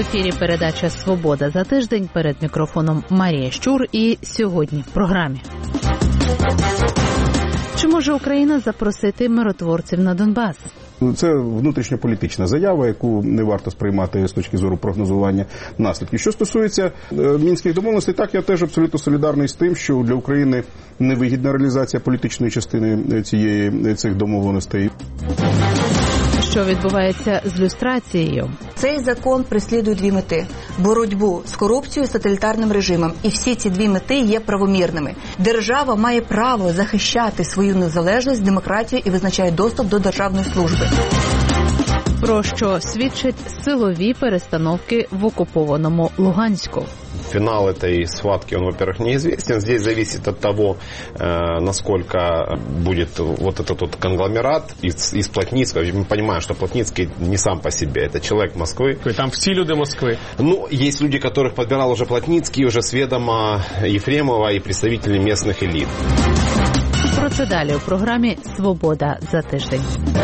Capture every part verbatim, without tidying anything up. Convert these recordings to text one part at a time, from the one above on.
ефірі передача «Свобода за тиждень». Перед мікрофоном Марія Щур. І сьогодні в програмі. Чи може Україна запросити миротворців на Донбас? Це внутрішньополітична заява, яку не варто сприймати з точки зору прогнозування наслідків. Що стосується мінських домовленостей, так, я теж абсолютно солідарний з тим, що для України невигідна реалізація політичної частини цієї, цих домовленостей. Що відбувається з люстрацією? Цей закон переслідує дві мети – боротьбу з корупцією і з тоталітарним режимом. І всі ці дві мети є правомірними. Держава має право захищати свою незалежність, демократію і визначає доступ до державної служби. Про що свідчать силові перестановки в окупованому Луганську. Финал этой схватки, он, во-первых, неизвестен. Здесь зависит от того, насколько будет вот этот вот конгломерат из, из Плотницкого. Мы понимаем, что Плотницкий не сам по себе, это человек Москвы. Там все люди Москвы. Ну, есть люди, которых подбирал уже Плотницкий, уже с ведома Ефремова и представители местных элит. Про це далі у програмі «Свобода за тиждень».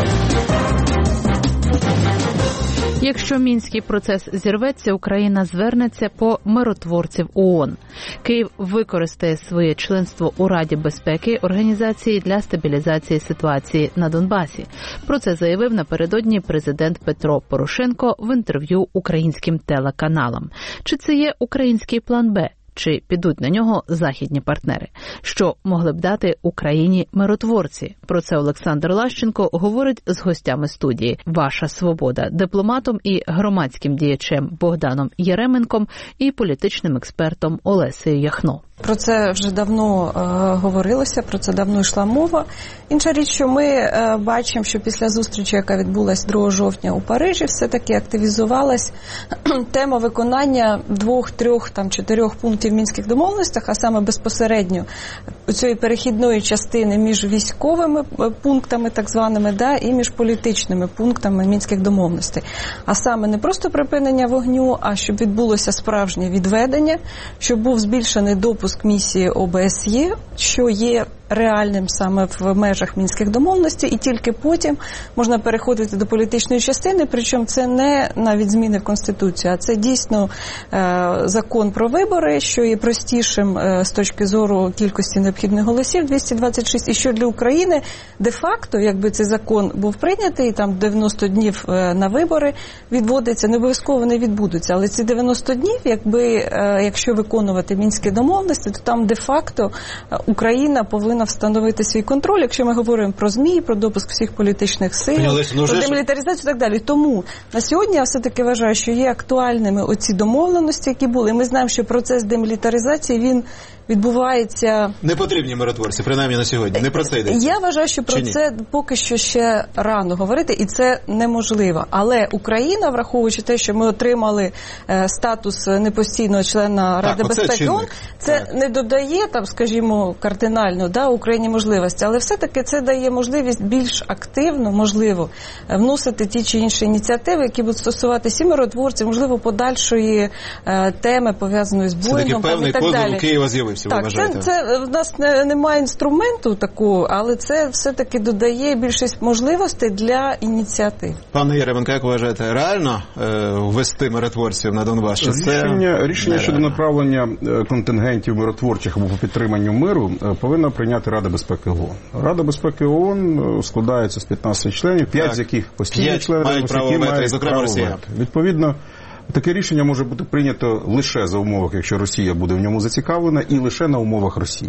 Якщо мінський процес зірветься, Україна звернеться по миротворців ООН. Київ використає своє членство у Раді безпеки організації для стабілізації ситуації на Донбасі. Про це заявив напередодні президент Петро Порошенко в інтерв'ю українським телеканалам. Чи це є український план Б? Чи підуть на нього західні партнери? Що могли б дати Україні миротворці? Про це Олександр Лащенко говорить з гостями студії. Ваша свобода – дипломатом і громадським діячем Богданом Яременком і політичним експертом Олесею Яхно. Про це вже давно е, говорилося, про це давно йшла мова. Інша річ, що ми е, бачимо, що після зустрічі, яка відбулася другого жовтня у Парижі, все-таки активізувалась тема виконання двох, трьох, там, чотирьох пунктів в мінських домовленостях, а саме безпосередньо цієї перехідної частини між військовими пунктами, так званими, да, і між політичними пунктами мінських домовленостей. А саме не просто припинення вогню, а щоб відбулося справжнє відведення, щоб був збільшений допуск місії О Б С Є, що є реальним саме в межах мінських домовленостей, і тільки потім можна переходити до політичної частини, причому це не навіть зміни в Конституцію, а це дійсно е, закон про вибори, що є простішим е, з точки зору кількості необхідних голосів, двісті двадцять шість, і що для України де-факто, якби цей закон був прийнятий, там дев'яносто днів е, на вибори відводиться, не обов'язково не відбудуться, але ці дев'яносто днів, якби, е, якщо виконувати мінські домовленості, то там де-факто Україна повинна встановити свій контроль, якщо ми говоримо про ЗМІ, про допуск всіх політичних сил, ну, про демілітаризацію і так далі. Тому на сьогодні я все-таки вважаю, що є актуальними оці домовленості, які були. Ми знаємо, що процес демілітаризації, він відбувається... Не потрібні миротворці, принаймні на сьогодні. Не про це йдеться. Я вважаю, що про це поки що ще рано говорити, і це неможливо. Але Україна, враховуючи те, що ми отримали е, статус непостійного члена Ради так, безпеки ООН, це так. не додає, там, скажімо, кардинально, да, Україні можливості, але все-таки це дає можливість більш активно, можливо, вносити ті чи інші ініціативи, які будуть стосуватися і миротворців, можливо, подальшої е, теми, пов'язаної з Боїнгом і так далі. Києва з'явився. Так, це, це в нас не, немає інструменту такого, але це все-таки додає більшість можливостей для ініціатив. Пане Яременко, як вважаєте, реально е, ввести миротворців на Донбас? Чи рішення це рішення щодо направлення контингентів миротворчих або по підтриманню миру повинна прийняти Рада безпеки ООН. Рада безпеки ООН складається з п'ятнадцяти членів, п'ять з яких постійні члени, мають право які вето, мають зокрема право Росія. вето. Відповідно, таке рішення може бути прийнято лише за умовах, якщо Росія буде в ньому зацікавлена, і лише на умовах Росії.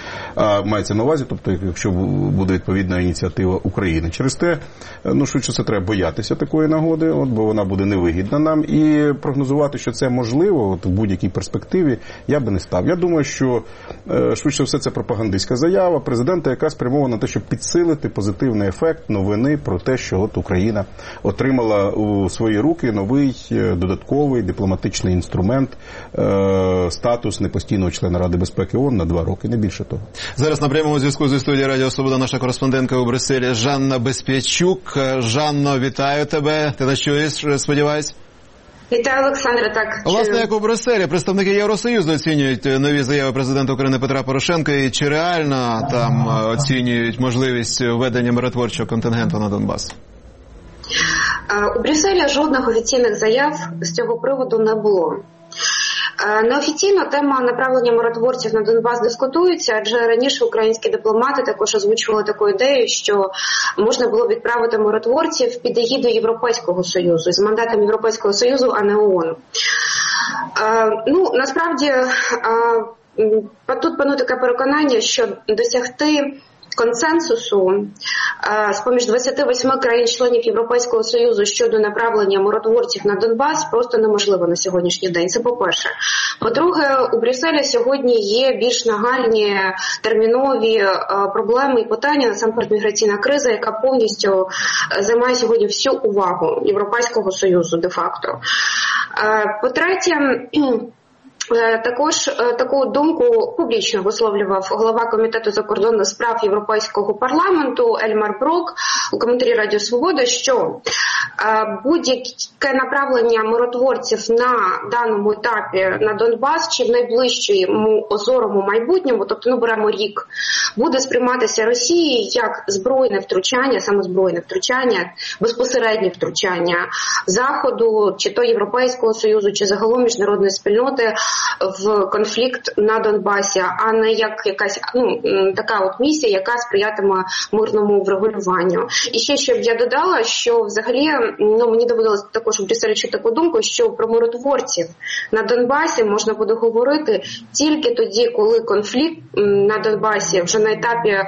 А, мається на увазі, тобто, якщо буде відповідна ініціатива України. Через те, ну, швидше це треба боятися такої нагоди, от, бо вона буде невигідна нам. І прогнозувати, що це можливо от, в будь-якій перспективі, я би не став. Я думаю, що швидше все це пропагандистська заява президента, яка спрямована на те, щоб підсилити позитивний ефект новини про те, що от Україна отримала у свої руки новий додатковий дипломатичний інструмент, статус непостійного члена Ради безпеки ООН на два роки, не більше того. Зараз на прямому зв'язку зі студією Радіо Свобода наша кореспондентка у Брюсселі Жанна Безпячук. Жанно, вітаю тебе. Ти нас чуєш, сподіваюсь? Вітаю, Олександра, так. Власне, як у Брюсселі, представники Євросоюзу оцінюють нові заяви президента України Петра Порошенка, і чи реально там оцінюють можливість введення миротворчого контингенту на Донбас? У Брюсселі жодних офіційних заяв з цього приводу не було. Неофіційно тема направлення миротворців на Донбас дискутується, адже раніше українські дипломати також озвучували таку ідею, що можна було відправити миротворців під егідою Європейського Союзу, з мандатом Європейського Союзу, а не ООН. Ну, насправді, тут панує таке переконання, що досягти консенсусу з-поміж двадцяти восьми країн-членів Європейського Союзу щодо направлення миротворців на Донбас просто неможливо на сьогоднішній день. Це по-перше. По-друге, у Брюсселі сьогодні є більш нагальні термінові проблеми і питання, насамперед міграційна криза, яка повністю займає сьогодні всю увагу Європейського Союзу де-факто. По-третє, також таку думку публічно висловлював голова Комітету закордонних справ Європейського парламенту Ельмар Брок у коментарі Радіо Свобода, що будь-яке направлення миротворців на даному етапі на Донбас чи в найближчому озорому майбутньому, тобто ну беремо рік, буде сприйматися Росією як збройне втручання, саме збройне втручання, безпосереднє втручання Заходу, чи то Європейського Союзу, чи загалом міжнародної спільноти в конфлікт на Донбасі, а не як якась ну, така от місія, яка сприятиме мирному врегулюванню. І ще, щоб я додала, що взагалі ну, мені доводилось також у Брюсселі чути таку думку, що про миротворців на Донбасі можна буде говорити тільки тоді, коли конфлікт на Донбасі вже на етапі е,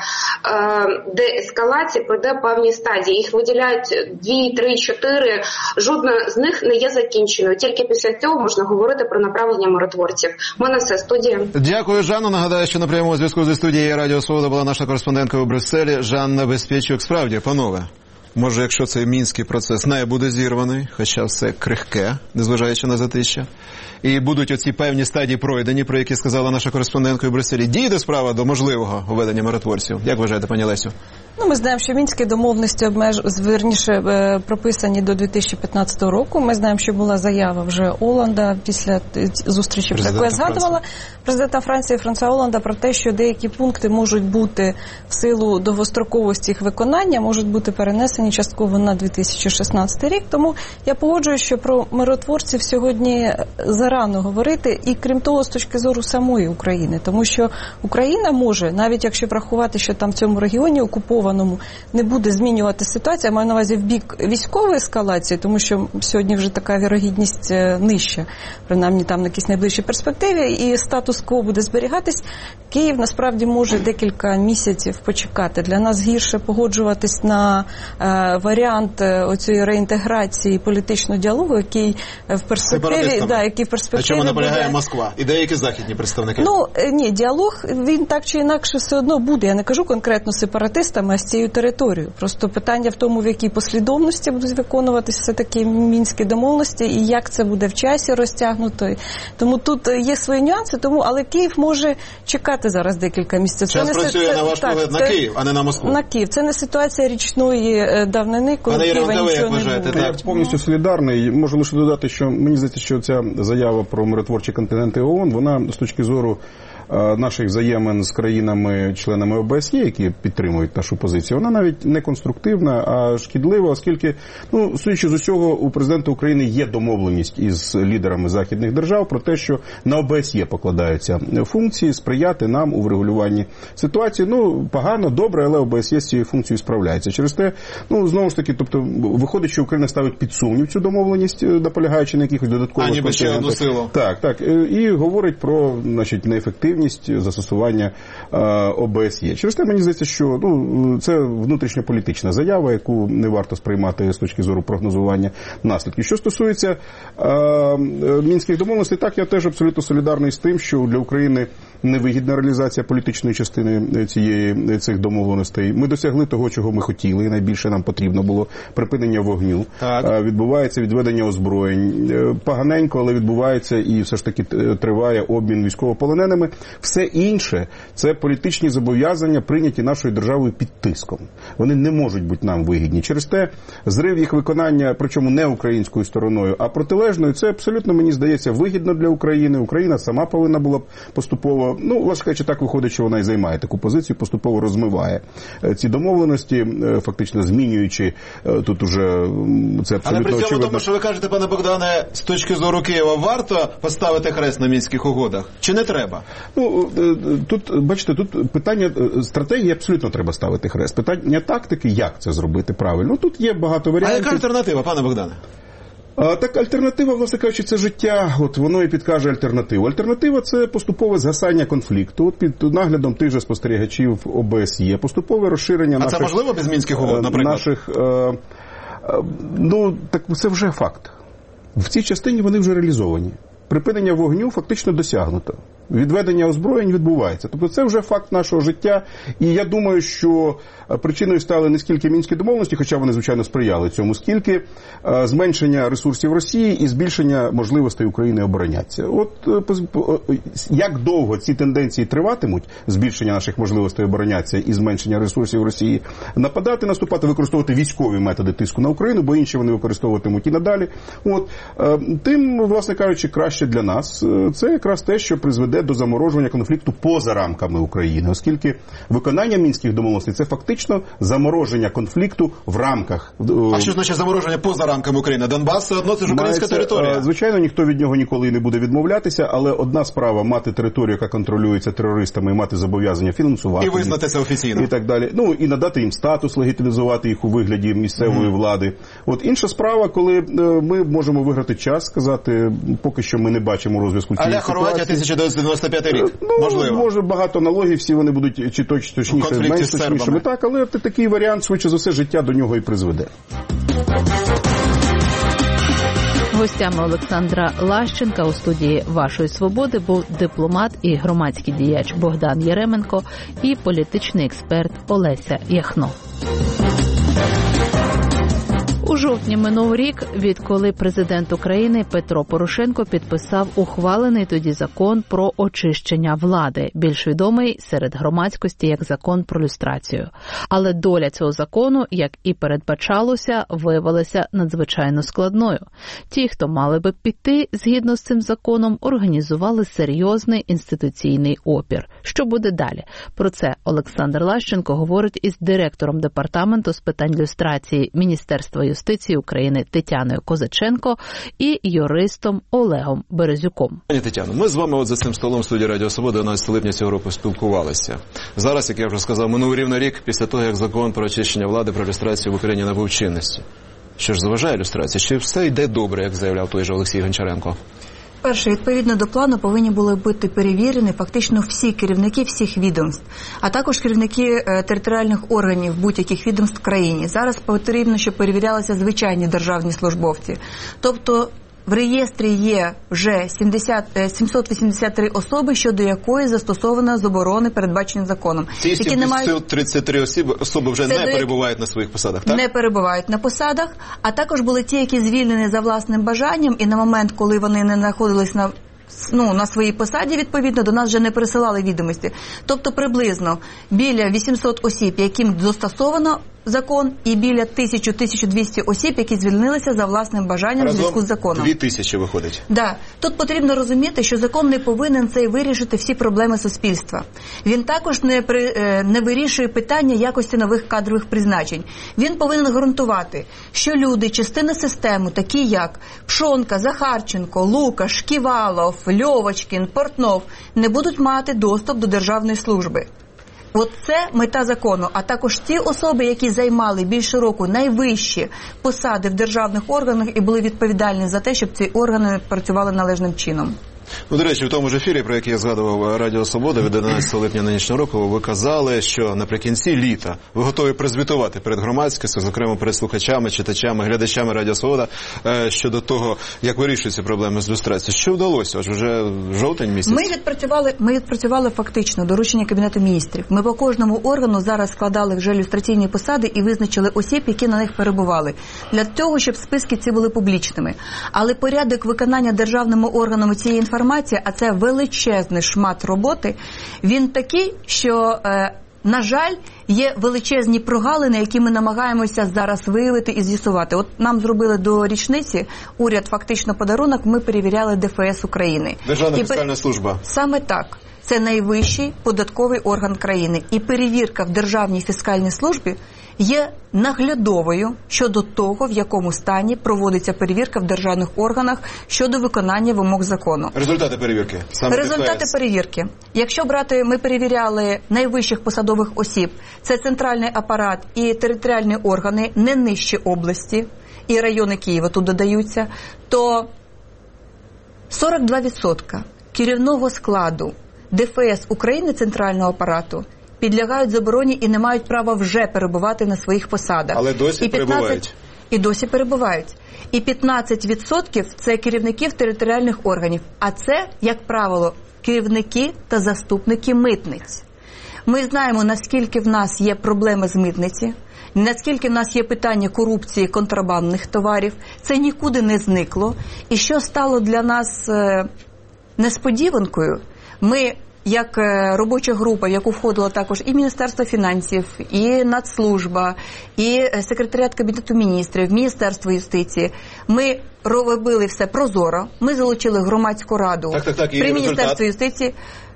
деескалації пройде певні стадії. Їх виділяють дві, три, чотири, жодна з них не є закінченою. Тільки після цього можна говорити про направлення миротворців. У мене все, студія. Дякую, Жанно. Нагадаю, що на прямому зв'язку зі студією Радіо Свобода була наша кореспондентка у Брюсселі Жанна Безпечук. Справді, панове, може, якщо цей мінський процес не буде зірваний, хоча все крихке, незважаючи на затища, і будуть оці певні стадії пройдені, про які сказала наша кореспондентка у Брюсселі, дійде справа до можливого введення миротворців? Як вважаєте, пані Лесю? Ну, ми знаємо, що мінські домовленості обмеж... верніше прописані до дві тисячі п'ятнадцятого року. Ми знаємо, що була заява вже Оланда після зустрічі, про яку я згадувала, президента Франції Франсуа Оланда про те, що деякі пункти можуть бути в силу довгостроковості їх виконання, можуть бути перенесені частково на дві тисячі шістнадцятий рік. Тому я погоджуюсь, що про миротворців сьогодні зарано говорити, і крім того, з точки зору самої України. Тому що Україна може, навіть якщо врахувати, що там в цьому регіоні окупованому не буде змінювати ситуація, маю на увазі в бік військової ескалації, тому що сьогодні вже така вірогідність нижча, принаймні там на якійсь найближчій перспективі, і статус-кво буде зберігатись. Київ насправді може декілька місяців почекати. Для нас гірше погоджуватись на е, варіант оцієї реінтеграції політичного діалогу, який в перспективі, да, який в перспективі. А чому наполягає буде... Москва і деякі західні представники? Ну, ні, діалог, він так чи інакше все одно буде. Я не кажу конкретно сепаратистами, а з цією територією. Просто питання в тому, в якій послідовності будуть виконуватися все-таки мінські домовленості і як це буде в часі розтягнуто. Тому тут є свої нюанси, тому, але Київ може чекати зараз декілька місяців. Час працює, на ваш погляд, на Київ, а не на Москву. На Київ. Це не ситуація річної давнини, коли Києва нічого не вважаєте, було. Я повністю солідарний. Можу лише додати, що мені здається, що ця заява про миротворчі континенти ООН, вона з точки зору наших взаємин з країнами-членами О Б С Є, які підтримують нашу позицію, вона навіть не конструктивна, а шкідлива, оскільки, ну, судячи з усього, у президента України є домовленість із лідерами західних держав про те, що на О Б С Є покладаються функції сприяти нам у врегулюванні ситуації. Ну, погано, добре, але О Б С Є з цією функцією справляється. Через те, ну, знову ж таки, тобто, виходить, що Україна ставить під сумнів цю домовленість, наполягаючи на якихось додаткових а ніби ще одну силу. Так, так. І говорить про, значить, неефективність застосування О Б С Є. Через те мені здається, що ну, це внутрішньополітична заява, яку не варто сприймати з точки зору прогнозування наслідків. Що стосується е, мінських домовленостей, так, я теж абсолютно солідарний з тим, що для України невигідна реалізація політичної частини цієї, цих домовленостей. Ми досягли того, чого ми хотіли, і найбільше нам потрібно було припинення вогню. Так. Відбувається відведення озброєнь. Поганенько, але відбувається і все ж таки триває обмін військовополоненими. Все інше – це політичні зобов'язання, прийняті нашою державою під тиском. Вони не можуть бути нам вигідні. Через те зрив їх виконання, причому не українською стороною, а протилежною, це абсолютно, мені здається, вигідно для України. Україна сама повинна була поступово, ну, власне кажучи, так виходить, що вона і займає таку позицію, поступово розмиває ці домовленості, фактично змінюючи тут уже це абсолютно Але при цьому очевидно. тому, що ви кажете, пане Богдане, з точки зору Києва, варто поставити хрест на Мінських угодах? Чи не треба? Ну, тут, бачите, тут питання стратегії абсолютно треба ставити хрест. Питання тактики, як це зробити правильно. Ну, тут є багато варіантів. А яка альтернатива, пане Богдане? А, так, альтернатива, власне кажучи, це життя, от воно і підкаже альтернативу. Альтернатива – це поступове згасання конфлікту, от під наглядом тих же спостерігачів О Б С Є, поступове розширення а наших... А це можливо без Мінських угод, наприклад? Наших, е, е, ну, так це вже факт. В цій частині вони вже реалізовані. Припинення вогню фактично досягнуто. Відведення озброєнь відбувається. Тобто це вже факт нашого життя. І я думаю, що причиною стали не скільки мінські домовленості, хоча вони, звичайно, сприяли цьому, скільки зменшення ресурсів Росії і збільшення можливостей України оборонятися. От як довго ці тенденції триватимуть, збільшення наших можливостей оборонятися і зменшення ресурсів Росії, нападати, наступати, використовувати військові методи тиску на Україну, бо інші вони використовуватимуть і надалі. От, тим, власне кажучи, краще для нас. Це якраз те, що призведе до заморожування конфлікту поза рамками України, оскільки виконання мінських домовленостей – це фактично замороження конфлікту в рамках. А що значить замороження поза рамками України? Донбас все одно це ж українська територія. Звичайно, ніхто від нього ніколи не буде відмовлятися, але одна справа – мати територію, яка контролюється терористами, і мати зобов'язання фінансувати. І визнати це офіційно. І так далі. Ну, і надати їм статус, легітимізувати їх у вигляді місцевої mm. влади. От інша справа, коли ми можемо виграти час, сказати, поки що ми не бачимо розв'язку цієї ситуації. А Хорватія тисяча дев'ятсот дев'яносто п'ятий рік? Ну, можливо. Може, багато аналогій, всі вони будуть чи точ, точніше, менш точнішими. Так, але такий варіант, швидше за все, життя до нього і призведе. Гостями Олександра Лащенка у студії «Вашої свободи» був дипломат і громадський діяч Богдан Яременко і політичний експерт Олеся Яхно. У жовтні минув рік, відколи президент України Петро Порошенко підписав ухвалений тоді закон про очищення влади, більш відомий серед громадськості як закон про люстрацію. Але доля цього закону, як і передбачалося, виявилася надзвичайно складною. Ті, хто мали би піти згідно з цим законом, організували серйозний інституційний опір. Що буде далі? Про це Олександр Лащенко говорить із директором департаменту з питань люстрації Міністерства юстиції України Тетяною Козаченко і юристом Олегом Березюком. Пані Тетяно, ми з вами от за цим столом в студії Радіо Свобода одинадцятого липня цього року спілкувалися. Зараз, як я вже сказав, минув рівно рік після того, як закон про очищення влади, про люстрацію в Україні набув чинності. Що ж заважає люстрації? Чи все йде добре, як заявляв той же Олексій Гончаренко? Перше, відповідно до плану повинні були бути перевірені фактично всі керівники всіх відомств, а також керівники е, територіальних органів будь-яких відомств в країні. Зараз потрібно, щоб перевірялися звичайні державні службовці. Тобто в реєстрі є вже сімсот вісімдесят три особи, щодо якої застосовано заборони, передбачені законом. Ці сімсот тридцять три особи, особи вже не перебувають на своїх посадах, так? Не перебувають на посадах, а також були ті, які звільнені за власним бажанням, і на момент, коли вони не знаходились на ну, на своїй посаді, відповідно, до нас вже не пересилали відомості. Тобто приблизно біля вісімсот осіб, яким застосовано закон, і біля тисяча - тисяча двісті осіб, які звільнилися за власним бажанням в зв'язку з законом. Дві тисячі виходить. Да. Тут потрібно розуміти, що закон не повинен цей вирішити всі проблеми суспільства. Він також не, при, не вирішує питання якості нових кадрових призначень. Він повинен гарантувати, що люди, частини системи, такі як Пшонка, Захарченко, Лукаш, Ківалов, Льовочкін, Портнов, не будуть мати доступ до державної служби. От це мета закону, а також ті особи, які займали більше року найвищі посади в державних органах і були відповідальні за те, щоб ці органи працювали належним чином. Ну, до речі, в тому ж ефірі, про який я згадував Радіо Свобода від одинадцятого липня нинішнього року, ви казали, що наприкінці літа ви готові прозвітувати перед громадськістю, зокрема перед слухачами, читачами, глядачами Радіо Свобода, щодо того, як вирішуються проблеми з люстрацією. Що вдалося? Аж вже жовтень місяць. Ми відпрацювали, ми відпрацювали фактично доручення Кабінету міністрів. Ми по кожному органу зараз складали вже люстраційні посади і визначили осіб, які на них перебували. Для того, щоб списки ці були публічними. Але порядок виконання державними органами цієї інформації інформація, а це величезний шмат роботи, він такий, що, е, на жаль, є величезні прогалини, які ми намагаємося зараз виявити і з'ясувати. От нам зробили до річниці, уряд фактично подарунок, ми перевіряли ДФС України. Державна і фіскальна пер... служба. Саме так. Це найвищий податковий орган країни. І перевірка в Державній фіскальній службі є наглядовою щодо того, в якому стані проводиться перевірка в державних органах щодо виконання вимог закону. Результати перевірки? Саме Результати ДФС. перевірки. Якщо брати, ми перевіряли найвищих посадових осіб, це центральний апарат і територіальні органи, не нижче області, і райони Києва тут додаються, то сорок два відсотки керівного складу ДФС України, центрального апарату, підлягають забороні і не мають права вже перебувати на своїх посадах. Але досі і п'ятнадцять перебувають. І досі перебувають. І п'ятнадцять відсотків це керівників територіальних органів. А це, як правило, керівники та заступники митниць. Ми знаємо, наскільки в нас є проблеми з митниці, наскільки в нас є питання корупції контрабандних товарів. Це нікуди не зникло. І що стало для нас е, несподіванкою, ми, як робоча група, в яку входило також і Міністерство фінансів, і Нацслужба, і секретаріат Кабінету міністрів, Міністерство юстиції, ми робили все прозоро, ми залучили громадську раду так, так, так, при Міністерстві юстиції.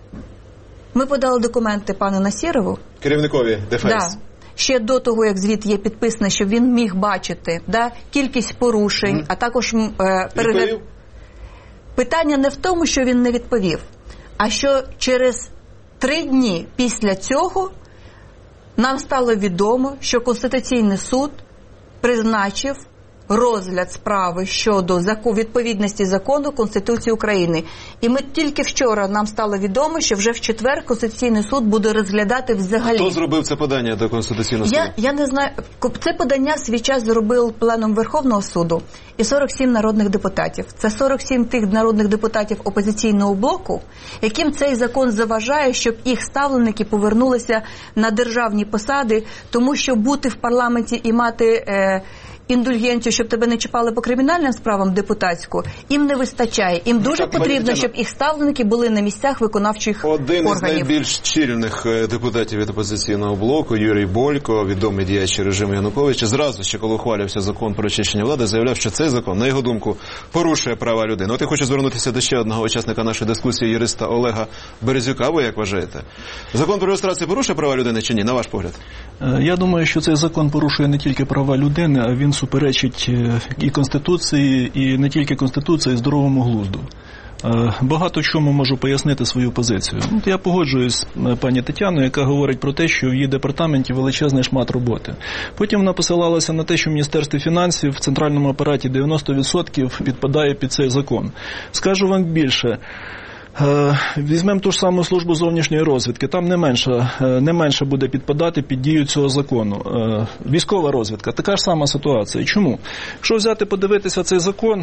Ми подали документи пану Насірову. Керівникові ДФС. Да. Ще до того, як звіт є підписаний, щоб він міг бачити, да, кількість порушень, mm. а також е, перегляд. Питання не в тому, що він не відповів, а що через три дні після цього нам стало відомо, що Конституційний суд призначив розгляд справи щодо відповідності закону Конституції України. І ми тільки вчора нам стало відомо, що вже в четвер Конституційний суд буде розглядати взагалі. Хто зробив це подання до Конституційного суду? Я, я не знаю. Це подання свій час зробив пленум Верховного суду і сорок сім народних депутатів. Це сорок сім тих народних депутатів опозиційного блоку, яким цей закон заважає, щоб їх ставленики повернулися на державні посади, тому що бути в парламенті і мати е, індульгенцію, щоб тебе не чіпали по кримінальним справам депутатську, їм не вистачає. Їм дуже так, потрібно, щоб їх ставленики були на місцях виконавчих Один органів. Один із найбільш чільних депутатів від опозиційного блоку, Юрій Бойко, відомий діяч режиму Януковича, зразу ще, коли ухвалювався закон про очищення влади, заявляв, що цей закон, на його думку, порушує права людини. От я хочу звернутися до ще одного учасника нашої дискусії, юриста Олега Березюка. Ви як вважаєте? Закон про реєстрацію порушує права людини чи ні, на ваш погляд? Я думаю, що цей закон порушує не тільки права людини, а він суперечить і Конституції, і не тільки Конституції, і здоровому глузду. Багато в чому можу пояснити свою позицію. Я погоджуюсь з пані Тетяною, яка говорить про те, що в її департаменті величезний шмат роботи. Потім вона посилалася на те, що в Міністерстві фінансів в центральному апараті дев'яносто відсотків підпадає під цей закон. Скажу вам більше. Візьмемо ту ж саму службу зовнішньої розвідки. Там не менше, не менше буде підпадати під дію цього закону. Військова розвідка. Така ж сама ситуація. Чому? Якщо взяти, подивитися цей закон,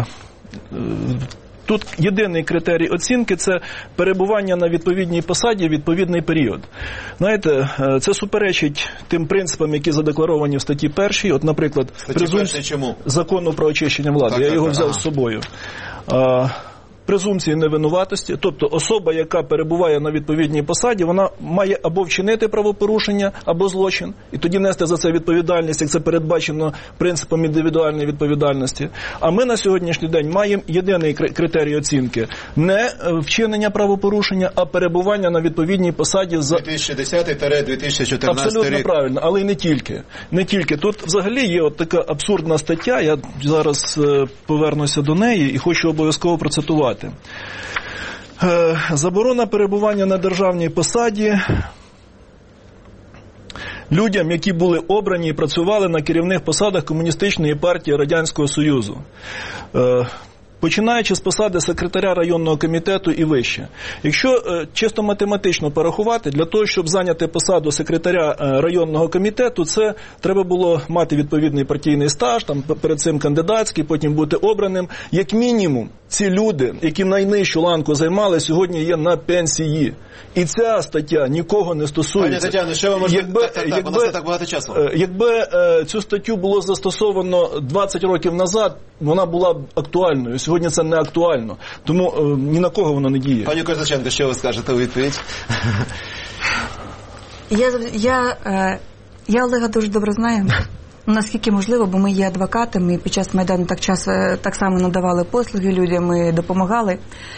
тут єдиний критерій оцінки – це перебування на відповідній посаді в відповідний період. Знаєте, це суперечить тим принципам, які задекларовані в статті першій. От, наприклад, презумпція закону про очищення влади. Так, Я так, його взяв ага. з собою. Презумпції невинуватості, тобто особа, яка перебуває на відповідній посаді, вона має або вчинити правопорушення, або злочин, і тоді нести за це відповідальність, як це передбачено принципом індивідуальної відповідальності. А ми на сьогоднішній день маємо єдиний критерій оцінки – не вчинення правопорушення, а перебування на відповідній посаді за... дві тисячі десятий - дві тисячі чотирнадцятий Абсолютно рік. правильно, але й не тільки. Не тільки. Тут взагалі є от така абсурдна стаття, я зараз повернуся до неї і хочу обов'язково процитувати. Заборона перебування на державній посаді людям, які були обрані і працювали на керівних посадах Комуністичної партії Радянського Союзу. Починаючи з посади секретаря районного комітету і вище. Якщо е, чисто математично порахувати, для того, щоб зайняти посаду секретаря е, районного комітету, це треба було мати відповідний партійний стаж, там перед цим кандидатський, потім бути обраним. Як мінімум, ці люди, які найнижчу ланку займали, сьогодні є на пенсії. І ця стаття нікого не стосується. Пані Тетяно, що ви можете... Якби, так, так, так, якби, у нас не так багато часу. Якби е, цю статтю було застосовано двадцять років назад, вона була б актуальною. Сьогодні це не актуально. Тому е, ні на кого воно не діє. Пані Козаченко, що ви скажете у відповідь? Я, я, е, я Олега дуже добре знаю. Наскільки можливо, бо ми є адвокатами, і під час Майдану так, час, так само надавали послуги людям, ми допомагали.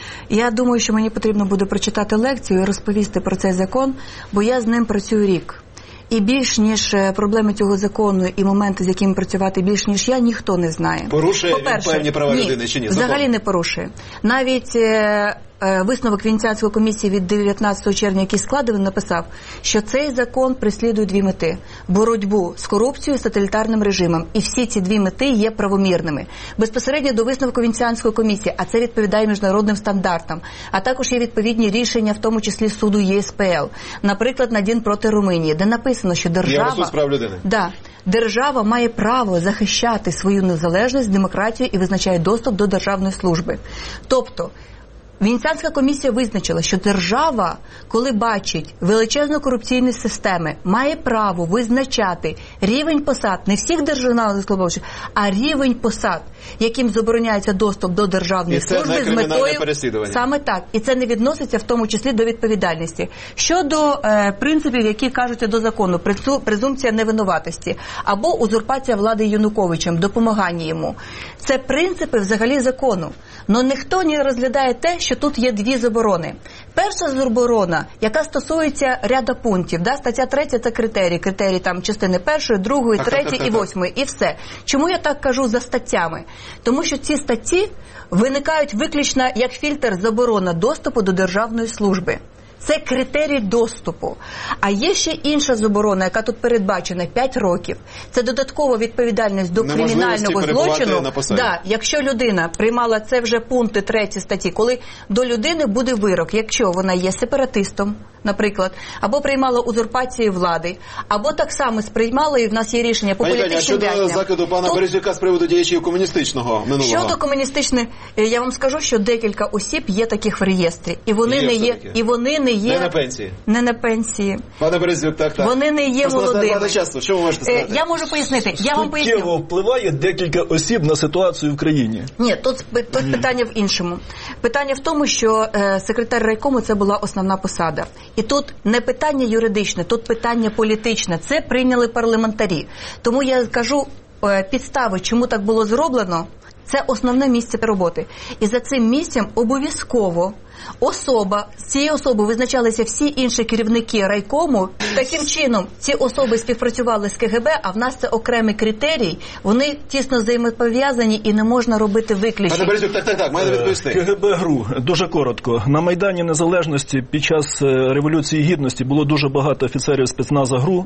Я думаю, що мені потрібно буде прочитати лекцію і розповісти про цей закон, бо я з ним працюю рік. І більш ніж проблеми цього закону і моменти, з якими працювати більш ніж я, ніхто не знає. Порушує він певні права ні, людини чи ні? Взагалі Закон? не порушує. Навіть е, е, висновок Венеціанської комісії від дев'ятнадцятого червня, який складений, написав, що цей закон преслідує дві мети. Боротьбу з корупцією і тоталітарним режимом. І всі ці дві мети є правомірними. Безпосередньо до висновку Венеціанської комісії, а це відповідає міжнародним стандартам. А також є відповідні рішення, в тому числі суду Є С П Л. Наприклад, Надін проти Румунії, де написано, що держава... Євросуд з прав людини. Да. Держава має право захищати свою незалежність, демократію і визначає доступ до державної служби. Тобто, Венеціанська комісія визначила, що держава, коли бачить величезну корупційні системи, має право визначати рівень посад, не всіх державних службовців, а рівень посад, яким забороняється доступ до державної служби з метою саме так. І це не відноситься в тому числі до відповідальності. Щодо е, принципів, які кажуться до закону, презумпція невинуватості або узурпація влади Януковичем, допомагання йому. Це принципи взагалі закону. Но ніхто не розглядає те, що тут є дві заборони. Перша заборона, яка стосується ряду пунктів, да, стаття третя – це критерії, критерії там частини першої, другої, третьої і восьмої, і все. Чому я так кажу за статтями? Тому що ці статті виникають виключно як фільтр заборона доступу до державної служби. Це критерій доступу. А є ще інша заборона, яка тут передбачена – п'ять років. Це додаткова відповідальність до кримінального злочину. Да, якщо людина приймала, це вже пункти треті статті, коли до людини буде вирок, якщо вона є сепаратистом, наприклад, або приймала узурпацію влади, або так само сприймала, і в нас є рішення по політичним в'язням. Щодо закиду пана тут... Березюка з приводу діячів комуністичного минулого. Щодо комуністичних, я вам скажу, що декілька осіб є таких в реєстрі, і вони є не є, і вони не є не на пенсії. Не на пенсії. Пане Березюк, так, так. Вони не є молодими. Що ви можете сказати? Я можу пояснити. Я вам поясню. Суттєво впливає декілька осіб на ситуацію в країні. Ні, тут, тут питання в іншому. Питання в тому, що е, секретар райкому – це була основна посада. І тут не питання юридичне, тут питання політичне. Це прийняли парламентарі. Тому я кажу е, підстави, чому так було зроблено. Це основне місце роботи. І за цим місцем обов'язково особа, з цією особою визначалися всі інші керівники райкому. Таким чином, ці особи співпрацювали з К Г Б, а в нас це окремий критерій. Вони тісно взаємопов'язані і не можна робити виключення. Пане Березюк, так, так, так, маєте відповісти. К Г Б ГРУ, дуже коротко. На Майдані Незалежності під час Революції Гідності було дуже багато офіцерів спецназа ГРУ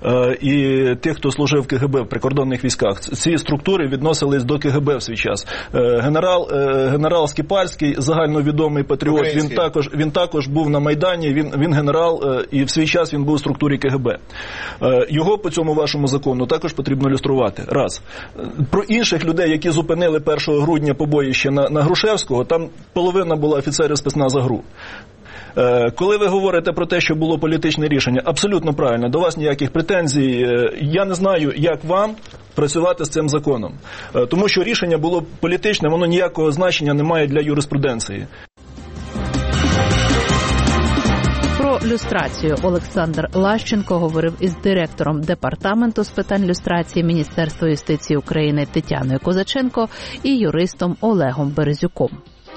і тих, хто служив в К Г Б в прикордонних військах. Ці структури відносились до К Г Б в свій час. Генерал, генерал Скіпальський, загальновідомий патріот, він також, він також був на Майдані, він, він генерал, і в свій час він був у структурі К Г Б. Його по цьому вашому закону також потрібно люструвати. Раз. Про інших людей, які зупинили першого грудня побоїще на, на Грушевського, там половина була офіцерів спецназа ГРУ. Коли ви говорите про те, що було політичне рішення, абсолютно правильно, до вас ніяких претензій. Я не знаю, як вам працювати з цим законом. Тому що рішення було політичне, воно ніякого значення не має для юриспруденції. Про люстрацію Олександр Лащенко говорив із директором департаменту з питань люстрації Міністерства юстиції України Тетяною Козаченко і юристом Олегом Березюком.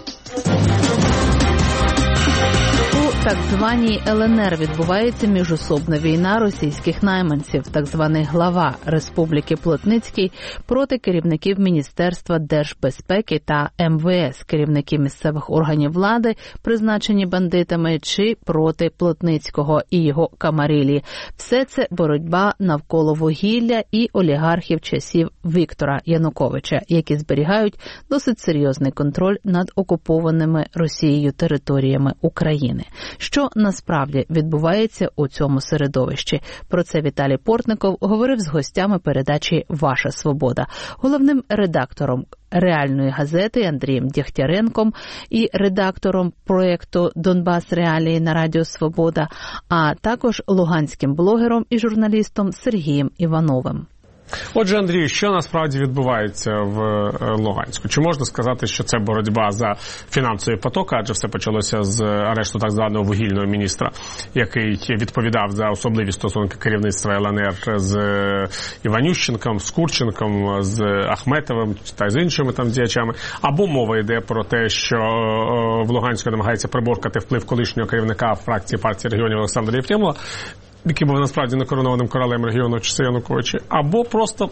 У так званій Л Н Р відбувається міжособна війна російських найманців. Так званий глава Республіки Плотницький проти керівників Міністерства держбезпеки та М В С, керівників місцевих органів влади, призначені бандитами, чи проти Плотницького і його камарилі. Все це боротьба навколо вугілля і олігархів часів Віктора Януковича, які зберігають досить серйозний контроль над окупованими Росією територіями України. Що насправді відбувається у цьому середовищі? Про це Віталій Портников говорив з гостями передачі «Ваша свобода», головним редактором «Реальної газети» Андрієм Дєхтяренком і редактором проєкту «Донбас Реалії» на Радіо Свобода, а також луганським блогером і журналістом Сергієм Івановим. Отже, Андрію, що насправді відбувається в Луганську? Чи можна сказати, що це боротьба за фінансові потоки, адже все почалося з арешту так званого вугільного міністра, який відповідав за особливі стосунки керівництва ел ен ер з Іванющенком, з Курченком, з Ахметовим та з іншими там діячами, або мова йде про те, що в Луганську намагається приборкати вплив колишнього керівника фракції партії регіонів Олександра Єфремова, який був насправді некоронованим королем регіону в часи Януковича, або просто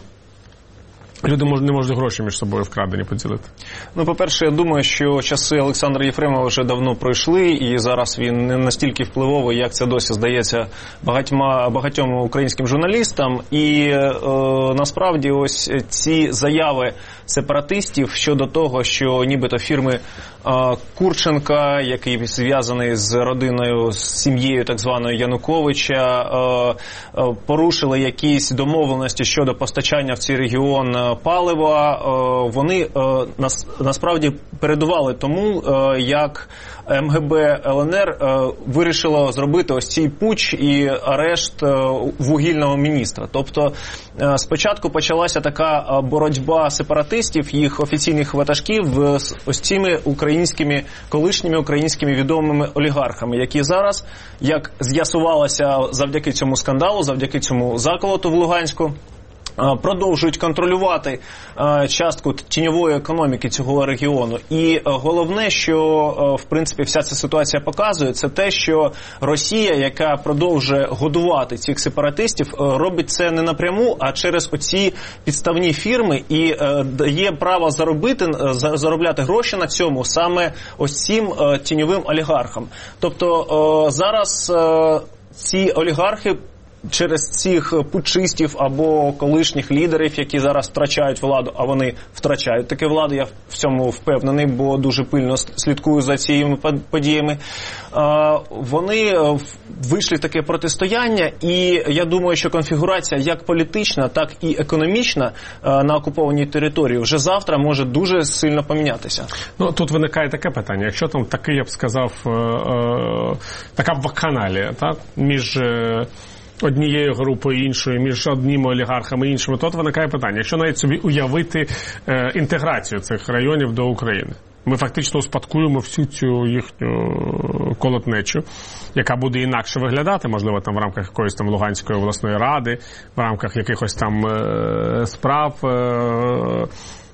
люди не можуть гроші між собою вкрадені поділити. Ну, по-перше, я думаю, що часи Олександра Єфремова вже давно пройшли, і зараз він не настільки впливовий, як це досі здається багатьма, багатьом українським журналістам. І е, насправді ось ці заяви сепаратистів щодо того, що нібито фірми е, Курченка, який зв'язаний з родиною, з сім'єю так званою Януковича, е, е, порушили якісь домовленості щодо постачання в цей регіон палива, вони насправді передували тому, як ем ге бе ел ен ер вирішило зробити ось цей путч і арешт вугільного міністра. Тобто спочатку почалася така боротьба сепаратистів, їх офіційних ватажків з ось цими українськими, колишніми українськими відомими олігархами, які зараз, як з'ясувалося завдяки цьому скандалу, завдяки цьому заколоту в Луганську, продовжують контролювати частку тіньової економіки цього регіону. І головне, що, в принципі, вся ця ситуація показує, це те, що Росія, яка продовжує годувати цих сепаратистів, робить це не напряму, а через оці підставні фірми і дає право заробити, заробляти гроші на цьому саме ось цим тіньовим олігархам. Тобто зараз ці олігархи через цих путчистів або колишніх лідерів, які зараз втрачають владу, а вони втрачають таке владу, я в цьому впевнений, бо дуже пильно слідкую за цими подіями, вони вийшли в таке протистояння, і я думаю, що конфігурація як політична, так і економічна на окупованій території вже завтра може дуже сильно помінятися. Ну, тут виникає таке питання, якщо там такий, я б сказав, така вакханалія, так, між однією групою і іншою, між одніми олігархами і іншими, то от виникає питання, якщо навіть собі уявити е, інтеграцію цих районів до України. Ми фактично успадкуємо всю цю їхню колотнечу, яка буде інакше виглядати, можливо, там в рамках якоїсь там Луганської обласної ради, в рамках якихось там е, справ, е,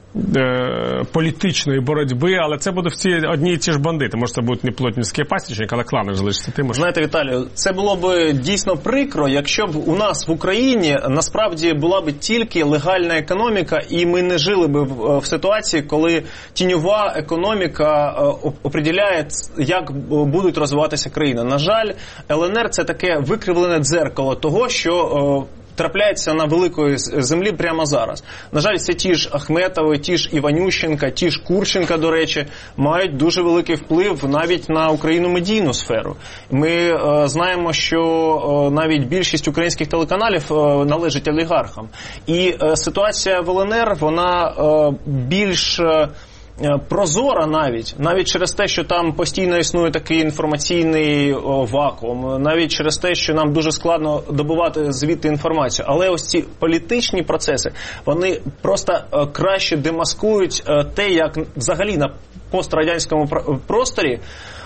політичної боротьби, але це будуть всі одні і ті ж бандити. Може, це будуть не плотницький пасічник, але клани ж залишаться тим. Знаєте, Віталію, це було б дійсно прикро, якщо б у нас в Україні насправді була б тільки легальна економіка, і ми не жили б в ситуації, коли тіньова економіка определяє, як будуть розвиватися країни. На жаль, ел ен ер – це таке викривлене дзеркало того, що трапляється на великої землі прямо зараз. На жаль, це ті ж Ахметови, ті ж Іванющенка, ті ж Курченка, до речі, мають дуже великий вплив навіть на Україну медійну сферу. Ми е, знаємо, що е, навіть більшість українських телеканалів е, належить олігархам. І е, ситуація в ел ен ер, вона е, більш е, прозора навіть, навіть через те, що там постійно існує такий інформаційний о, вакуум, навіть через те, що нам дуже складно добувати звідти інформацію. Але ось ці політичні процеси, вони просто е, краще демаскують е, те, як взагалі на пострадянському просторі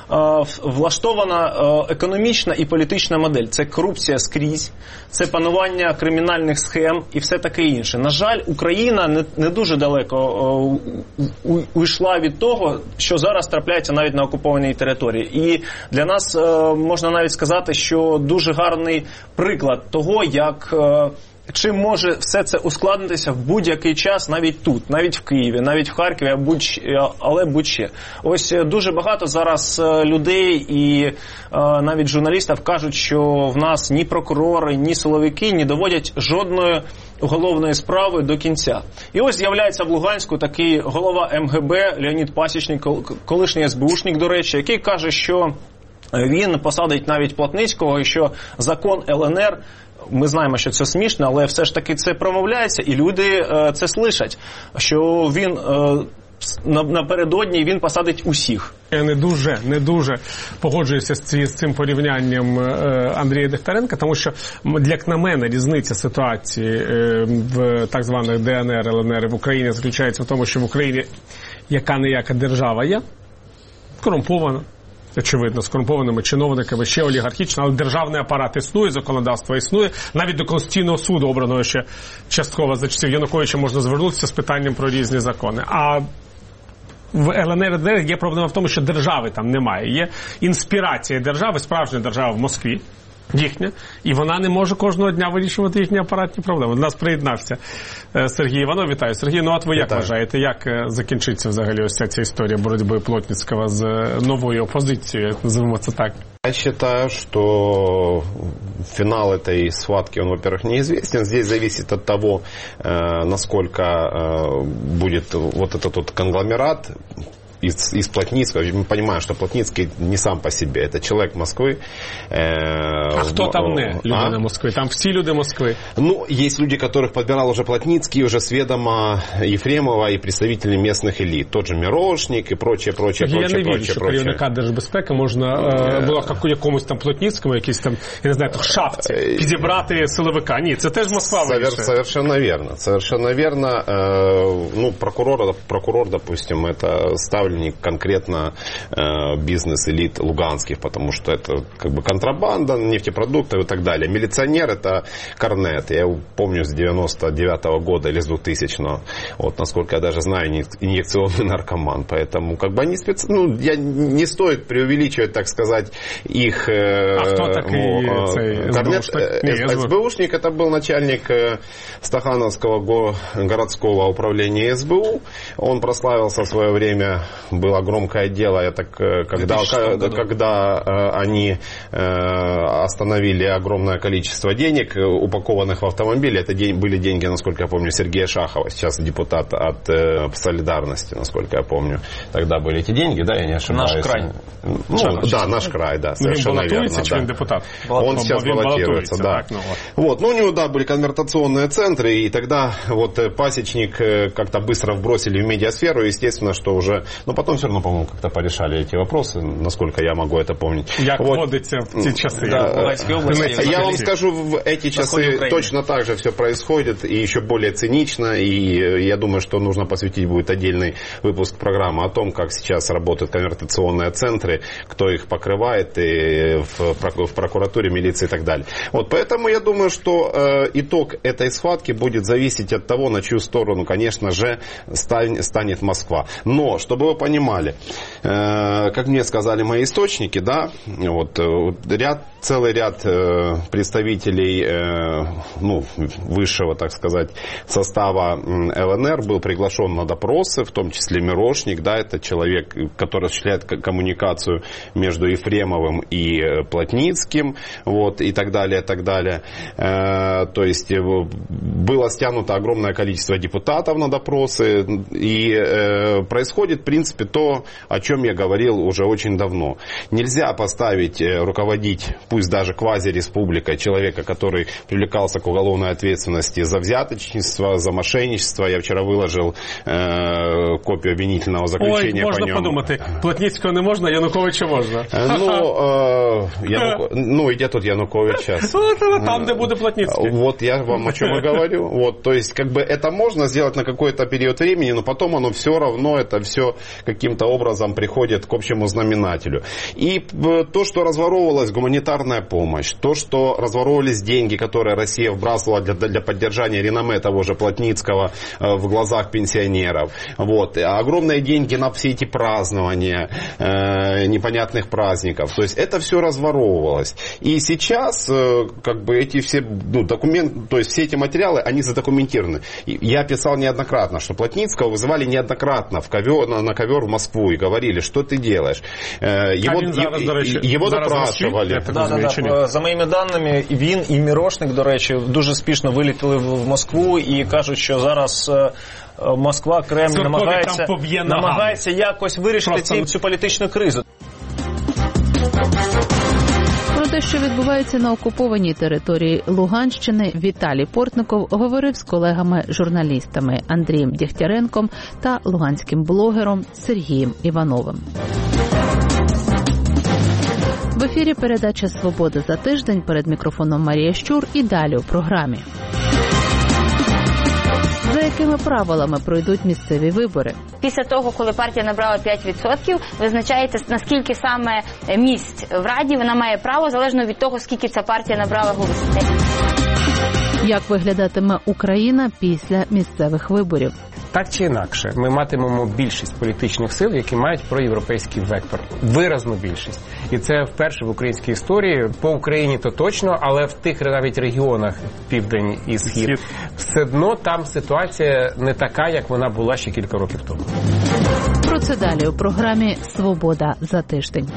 влаштована економічна і політична модель. Це корупція скрізь, це панування кримінальних схем і все таке інше. На жаль, Україна не, не дуже далеко уйшла від того, що зараз трапляється навіть на окупованій території. І для нас можна навіть сказати, що дуже гарний приклад того, як чим може все це ускладнитися в будь-який час, навіть тут, навіть в Києві, навіть в Харкові, але будь-ще. Ось дуже багато зараз людей і навіть журналістів кажуть, що в нас ні прокурори, ні силовики не доводять жодної уголовної справи до кінця. І ось з'являється в Луганську такий голова ем ге бе Леонід Пасічник, колишній ес бе ушник, до речі, який каже, що він посадить навіть Плотницького і що закон ел ен ер, ми знаємо, що це смішно, але все ж таки це промовляється, і люди е, це слышать, що він е, напередодні він посадить усіх. Я не дуже, не дуже погоджуюся з, ці, з цим порівнянням е, Андрія Дехтяренка, тому що, як на мене, різниця ситуації е, в так званих Де Ен Ер, Ел Ен Ер в Україні заключається в тому, що в Україні яка-не-яка держава є, корумпована, очевидно, з корумпованими чиновниками, ще олігархічна, але державний апарат існує, законодавство існує. Навіть до Конституційного суду, обраного ще частково за часів Януковича, можна звернутися з питанням про різні закони. А в Ел Ен Ер є проблема в тому, що держави там немає. Є інспірація держави, справжня держава в Москві, їхня, і вона не може кожного дня вирішувати їхні апаратні проблеми. До нас приєднався Сергій Іванов. Вітаю, Сергій. Ну, от ви як вважаєте, як закінчиться взагалі ось ця історія боротьби Плотницького з новою опозицією, називаємо це так? Я считаю, что финал этой схватки, он, во-первых, неизвестен. Здесь зависит от того, насколько будет вот этот вот конгломерат из, из Плотницкого. Мы понимаем, что Плотницкий не сам по себе. Это человек Москвы. А в, кто там не люди а? Москвы? Там все люди Москвы. Ну, есть люди, которых подбирал уже Плотницкий, уже с ведома Ефремова и представители местных элит. Тот же Мирошник и прочее, прочее, я прочее, не вірю, що керівника Держбезпеки можна е, було якомусь там Плотницькому, якийсь там, я не знаю, в шапці, підібрати силовика. Ні, це теж Москва вирішує. Совершенно верно. Совершенно верно. Э, ну, прокурор, прокурор, допустим, это ставленник конкретно э, бизнес-элит луганских, потому что это как бы контрабанда нефтепродуктов и так далее. Милиционер — это Корнет. Я его помню с девяносто девятого года или с двухтысячного. Вот, насколько я даже знаю, инъекционный наркоман. Поэтому как бы они спец... Ну, я не стоит преувеличивать, так сказать, их... Э, а кто такой э, Корнет? эс бэ ушник — это был начальник э, Стахановского го... городского управления эс бэ у. Он прославился в свое время. Было громкое дело, я так, когда, когда, когда э, они э, остановили огромное количество денег, упакованных в автомобиле. Это день, были деньги, насколько я помню, Сергея Шахова, сейчас депутат от э, Солидарности, насколько я помню. Тогда были эти деньги, да, я не ошибаюсь. Наш край. Ну, Шахов, да, наш край, да, совершенно верно. Да. Депутат? Он сейчас баллотируется, да. Так, ну, вот. Вот, ну, у него, да, были конвертационные центры, и тогда вот пасечник как-то быстро вбросили в медиасферу, естественно, что уже... Но потом все равно, по-моему, как-то порешали эти вопросы, насколько я могу это помнить. Як вот. Водиться в ці часи? Да, области, я вам скажу, в эти часы точно так же все происходит, и еще более цинично, и я думаю, что нужно посвятить будет отдельный выпуск программы о том, как сейчас работают конвертационные центры, кто их покрывает, и в, в прокуратуре, милиции и так далее. Вот, поэтому я думаю, что э, итог этой схватки будет зависеть от того, на чью сторону, конечно же, стань, станет Москва. Но, чтобы вы понимали, э, как мне сказали мои источники, да, вот, ряд, целый ряд э, представителей э, ну, высшего, так сказать, состава эл эн эр был приглашен на допросы, в том числе Мирошник, да, это человек, который осуществляет коммуникацию между Ефремовым и Плотницким, вот, и так далее, и так далее. Э, то есть было стянуто огромное количество депутатов на допросы, и э, происходит, в принципе, то, о чем я говорил уже очень давно. Нельзя поставить, руководить, пусть даже квазиреспубликой, человека, который привлекался к уголовной ответственности за взяточничество, за мошенничество. Я вчера выложил э, копию обвинительного заключения. Ой, по можна нему. подумати, Плотницького не можна, Януковича можна. Ну, э, Януко... ну, где тут Янукович сейчас? Там, где будет Плотницкий. Вот я вам о чем и говорю. Вот, то есть, как бы это можно сделать на какой-то период времени, но потом оно все равно, это все каким-то образом приходит к общему знаменателю. И то, что разворовывалась гуманитарная помощь, то, что разворовывались деньги, которые Россия вбрасывала для, для поддержания реноме того же Плотницкого в глазах пенсионеров. Вот. Огромные деньги на все эти празднования э, непонятных праздников. То есть это все разворовывалось. И сейчас э, как бы эти все ну, документы, то есть все эти материалы, они задокументированы. Я писал неоднократно, что Плотницкого вызывали неоднократно в ковер, на, на ковер в Москву и говорили, что ты делаешь. Э, его а зараз, до речі, его допрашивали. Да, да, да. За моїми даними, він і Мірошник, до речі, дуже спішно вилетіли в Москву і кажуть, що зараз Москва, Кремль намагається, намагається якось вирішити ці, цю політичну кризу. те, що відбувається на окупованій території Луганщини, Віталій Портников говорив з колегами-журналістами Андрієм Дєгтяренком та луганським блогером Сергієм Івановим. В ефірі передача «Свобода за тиждень», перед мікрофоном Марія Щур і далі у програмі. За якими правилами пройдуть місцеві вибори? Після того, коли партія набрала п'ять відсотків, визначається, наскільки саме місць в Раді вона має право, залежно від того, скільки ця партія набрала голосів. Як виглядатиме Україна після місцевих виборів? Так чи інакше, ми матимемо більшість політичних сил, які мають проєвропейський вектор. Виразну більшість. І це вперше в українській історії. По Україні то точно, але в тих навіть регіонах, південь і схід, все одно там ситуація не така, як вона була ще кілька років тому. Про це далі у програмі «Свобода за тиждень».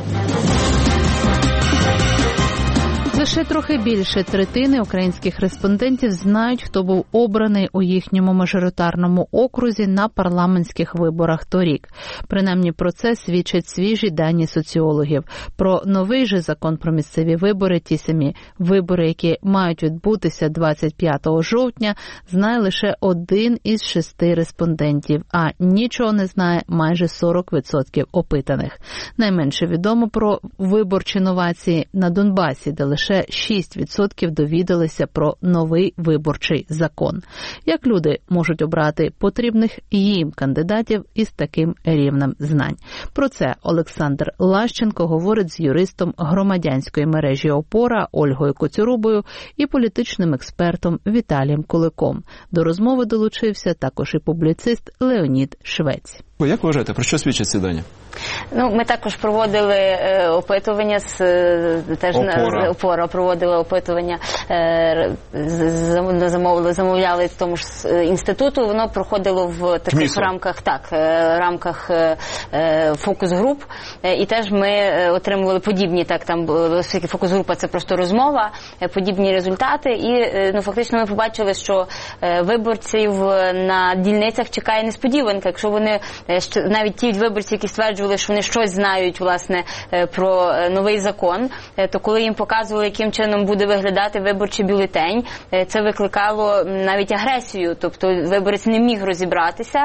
Лише трохи більше третини українських респондентів знають, хто був обраний у їхньому мажоритарному окрузі на парламентських виборах торік. Принаймні про це свідчать свіжі дані соціологів. Про новий же закон про місцеві вибори, ті самі вибори, які мають відбутися двадцять п'ятого жовтня, знає лише один із шести респондентів, а нічого не знає майже сорок відсотків опитаних. Найменше відомо про виборчі новації на Донбасі, де лише шість відсотків довідалися про новий виборчий закон. Як люди можуть обрати потрібних їм кандидатів із таким рівнем знань? Про це Олександр Лащенко говорить з юристом громадянської мережі «Опора» Ольгою Коцюрубою і політичним експертом Віталієм Куликом. До розмови долучився також і публіцист Леонід Швець. Як вважаєте, про що свідчать ці дані? Ну, ми також проводили е, опитування з теж Опора. На, опора проводила опитування, е, з, замовили, замовляли в тому ж інституту. Воно проходило в таких Кмісо. рамках, так, е, рамках е, фокус-груп. Е, і теж ми отримували подібні, так, там, оскільки фокус-група це просто розмова, е, подібні результати. І, е, ну, фактично ми побачили, що е, виборців на дільницях чекає несподіванка, якщо вони навіть ті виборці, які стверджували, що вони щось знають, власне, про новий закон, то коли їм показували, яким чином буде виглядати виборчий бюлетень, це викликало навіть агресію. Тобто виборець не міг розібратися,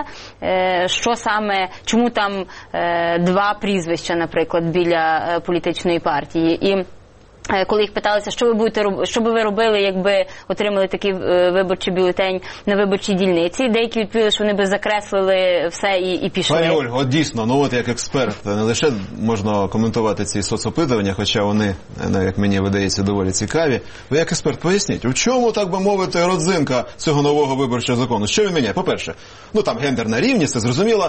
що саме, чому там два прізвища, наприклад, біля політичної партії. І коли їх питалися, що ви будете роб... що би ви робили, якби отримали такий виборчий бюлетень на виборчій дільниці, деякі відповіли, що вони би закреслили все і, і пішли. Пані Ольго, от дійсно, ну от як експерт, не лише можна коментувати ці соцопитування, хоча вони, як мені видається, доволі цікаві. Ви як експерт поясніть, у чому, так би мовити, родзинка цього нового виборчого закону? Що він міняє? По-перше, ну там гендерна рівність, це зрозуміло.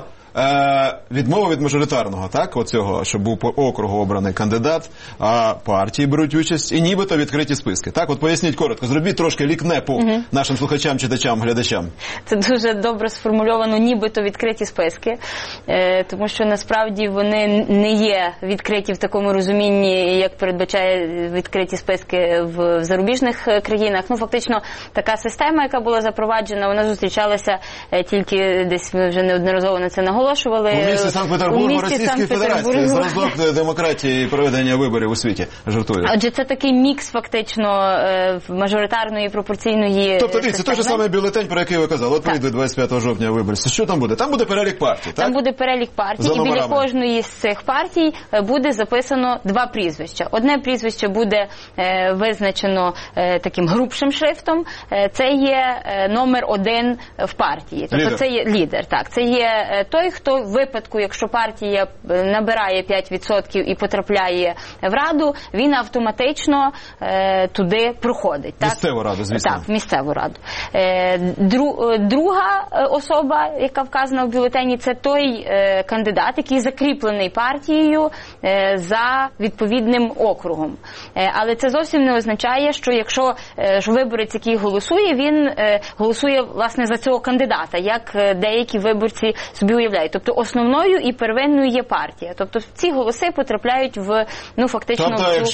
Е, відмова від мажоритарного, так, оцього, щоб був по округу обраний кандидат, а партії беруть участь і нібито відкриті списки. Так, от поясніть коротко, зробіть трошки лікнепу угу. нашим слухачам, читачам, глядачам. Це дуже добре сформульовано, нібито відкриті списки, е, тому що насправді вони не є відкриті в такому розумінні, як передбачає відкриті списки в, в зарубіжних країнах. Ну, фактично, така система, яка була запроваджена, вона зустрічалася е, тільки десь, ми вже неодноразово на це наголошували. У місті Санкт-Петербургу Російської Федерації, зразок демократії і проведення виборів у світі. Жартую. Отже, це такий мікс фактично мажоритарної, пропорційної. Тобто, дивіться, той же самий бюлетень, про який ви казали, от прийде двадцять п'ятого жовтня виборці. Що там буде? Там буде перелік партій, так? Там буде перелік партій, і біля кожної з цих партій буде записано два прізвища. Одне прізвище буде е, визначено е, таким грубшим шрифтом. Е, це є е, номер один в партії. Тобто лідер. Це є лідер, так. Це є е, той, хто в випадку, якщо партія набирає п'ять відсотків і потрапляє в Раду, він автоматично е, туди проходить. Так? Місцеву Раду, звісно. Так, місцеву Раду. Е, дру, друга особа, яка вказана в бюлетені, це той е, кандидат, який закріплений партією е, за відповідним округом. Е, але це зовсім не означає, що якщо е, ж виборець, який голосує, він е, голосує, власне, за цього кандидата, як е, деякі виборці собі уявляють. Тобто основною і первинною є партія. Тобто ці голоси потрапляють в, ну, фактично, тобто, в якщо скарбничку. я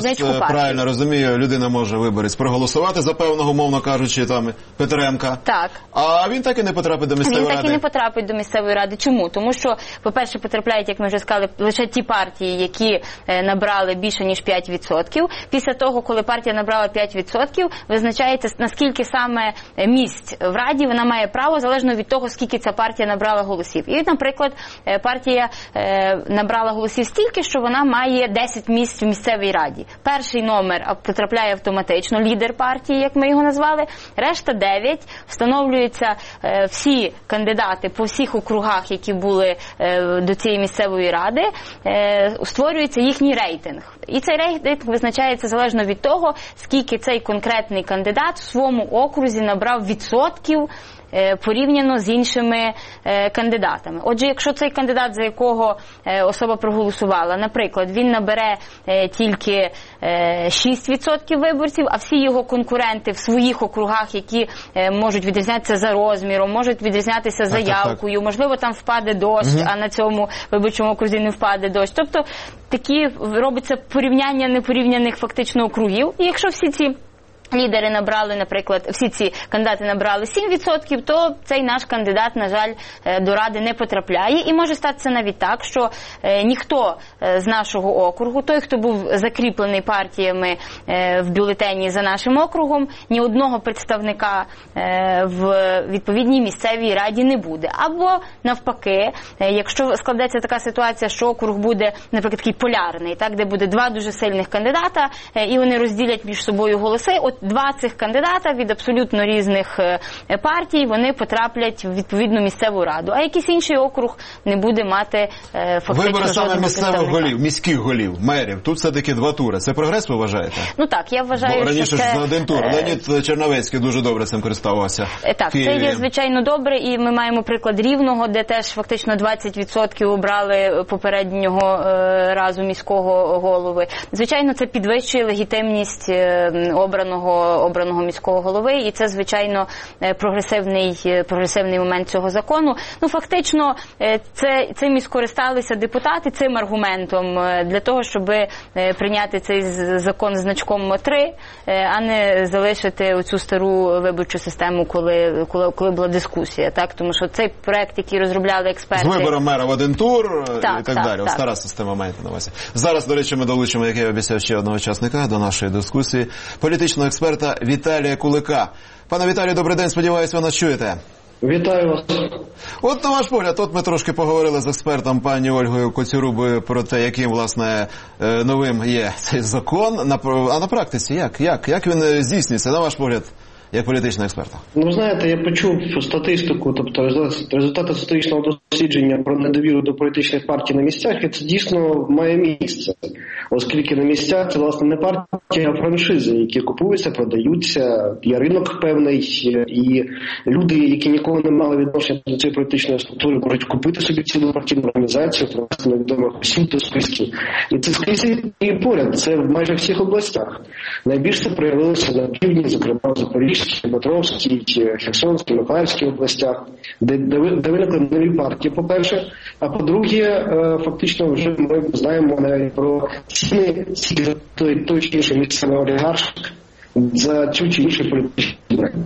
представницьку партію. Правильно розумію, людина може, виборець, проголосувати за певного, умовно кажучи, там Петренка. Так. А він так і не потрапить до місцевої ради? Він так і не потрапить до місцевої ради. Чому? Тому що, по-перше, потрапляють, як ми вже сказали, лише ті партії, які е, набрали більше, ніж п'ять відсотків. Після того, коли партія набрала п'ять відсотків, визначається, наскільки саме місць в раді вона має право, залежно від того, скільки ця партія набрала голосів. І, наприклад, партія е, набрала голосів стільки, що вона має десять місць в місцевій раді. Перший номер потрапляє автоматично, лідер партії, як ми його назвали, решта дев'ять, встановлюються е, всі кандидати по всіх округах, які були е, до цієї місцевої ради, е, створюється їхній рейтинг. І цей рейтинг визначається залежно від того, скільки цей конкретний кандидат в своєму окрузі набрав відсотків порівняно з іншими е, кандидатами. Отже, якщо цей кандидат, за якого е, особа проголосувала, наприклад, він набере е, тільки е, шість відсотків виборців, а всі його конкуренти в своїх округах, які е, можуть відрізнятися за розміром, можуть відрізнятися за явкою, можливо, там впаде дощ, угу. а на цьому виборчому окрузі не впаде дощ. Тобто, такі робиться порівняння непорівняних фактично округів. І якщо всі ці лідери набрали, наприклад, всі ці кандидати набрали сім відсотків, то цей наш кандидат, на жаль, до Ради не потрапляє. І може статися навіть так, що е, ніхто з нашого округу, той, хто був закріплений партіями е, в бюлетені за нашим округом, ні одного представника е, в відповідній місцевій раді не буде. Або, навпаки, е, якщо складеться така ситуація, що округ буде, наприклад, такий полярний, так, де буде два дуже сильних кандидата, е, і вони розділять між собою голоси, от два цих кандидата від абсолютно різних партій, вони потраплять в відповідну місцеву раду. А якийсь інший округ не буде мати фактично вибори саме місцевих голів, міських голів, мерів. Тут все-таки два тури. Це прогрес, ви вважаєте? Ну так, я вважаю, Бо раніше що це... ж за один тур. Леонід Черновецький дуже добре цим користувався. Так, це є звичайно добре, і ми маємо приклад Рівного, де теж фактично двадцять відсотків обрали попереднього разу міського голови. Звичайно, це підвищує легітимність обраного обраного міського голови, і це, звичайно, прогресивний, прогресивний момент цього закону. Ну, фактично, це, цим і скористалися депутати, цим аргументом, для того, щоб прийняти цей закон з значком три, а не залишити оцю стару виборчу систему, коли, коли, коли була дискусія. Так? Тому що цей проект, який розробляли експерти... З вибором мера в один тур так, і так, так далі. Так. Стара система маєте на увазі. Зараз, до речі, ми долучимо, як я обіцяв, ще одного учасника до нашої дискусії. Політичного експерта Віталія Кулика. Пане Віталію, добрий день, сподіваюся, ви нас чуєте. Вітаю вас. От, на ваш погляд, от ми трошки поговорили з експертом пані Ольгою Коцюрубою про те, яким, власне, новим є цей закон. А на практиці як? Як, як він здійснюється, на ваш погляд, як політичного експерта? Ну, знаєте, я почув статистику, тобто результати статистичного дослідження про недовіру до політичних партій на місцях, і це дійсно має місце. Оскільки на місцях це, власне, не партія, а франшизи, які купуються, продаються, є ринок певний, і люди, які ніколи не мали відношення до цієї політичної структури, можуть купити собі цілу партійну організацію, провести невідомих осіб до списків. І це скрізь і поряд, це в майже всіх областях. Найбільше проявилося на півдні, зокрема в Запорізькій, Дніпропетровській, Херсонській, Миколаївській областях, де, де, де виникли нові партії, по-перше, а по-друге, фактично вже ми знаємо навіть про ціни той, той чи інший місцевий олігарх за цю чи іншу політичну бренд.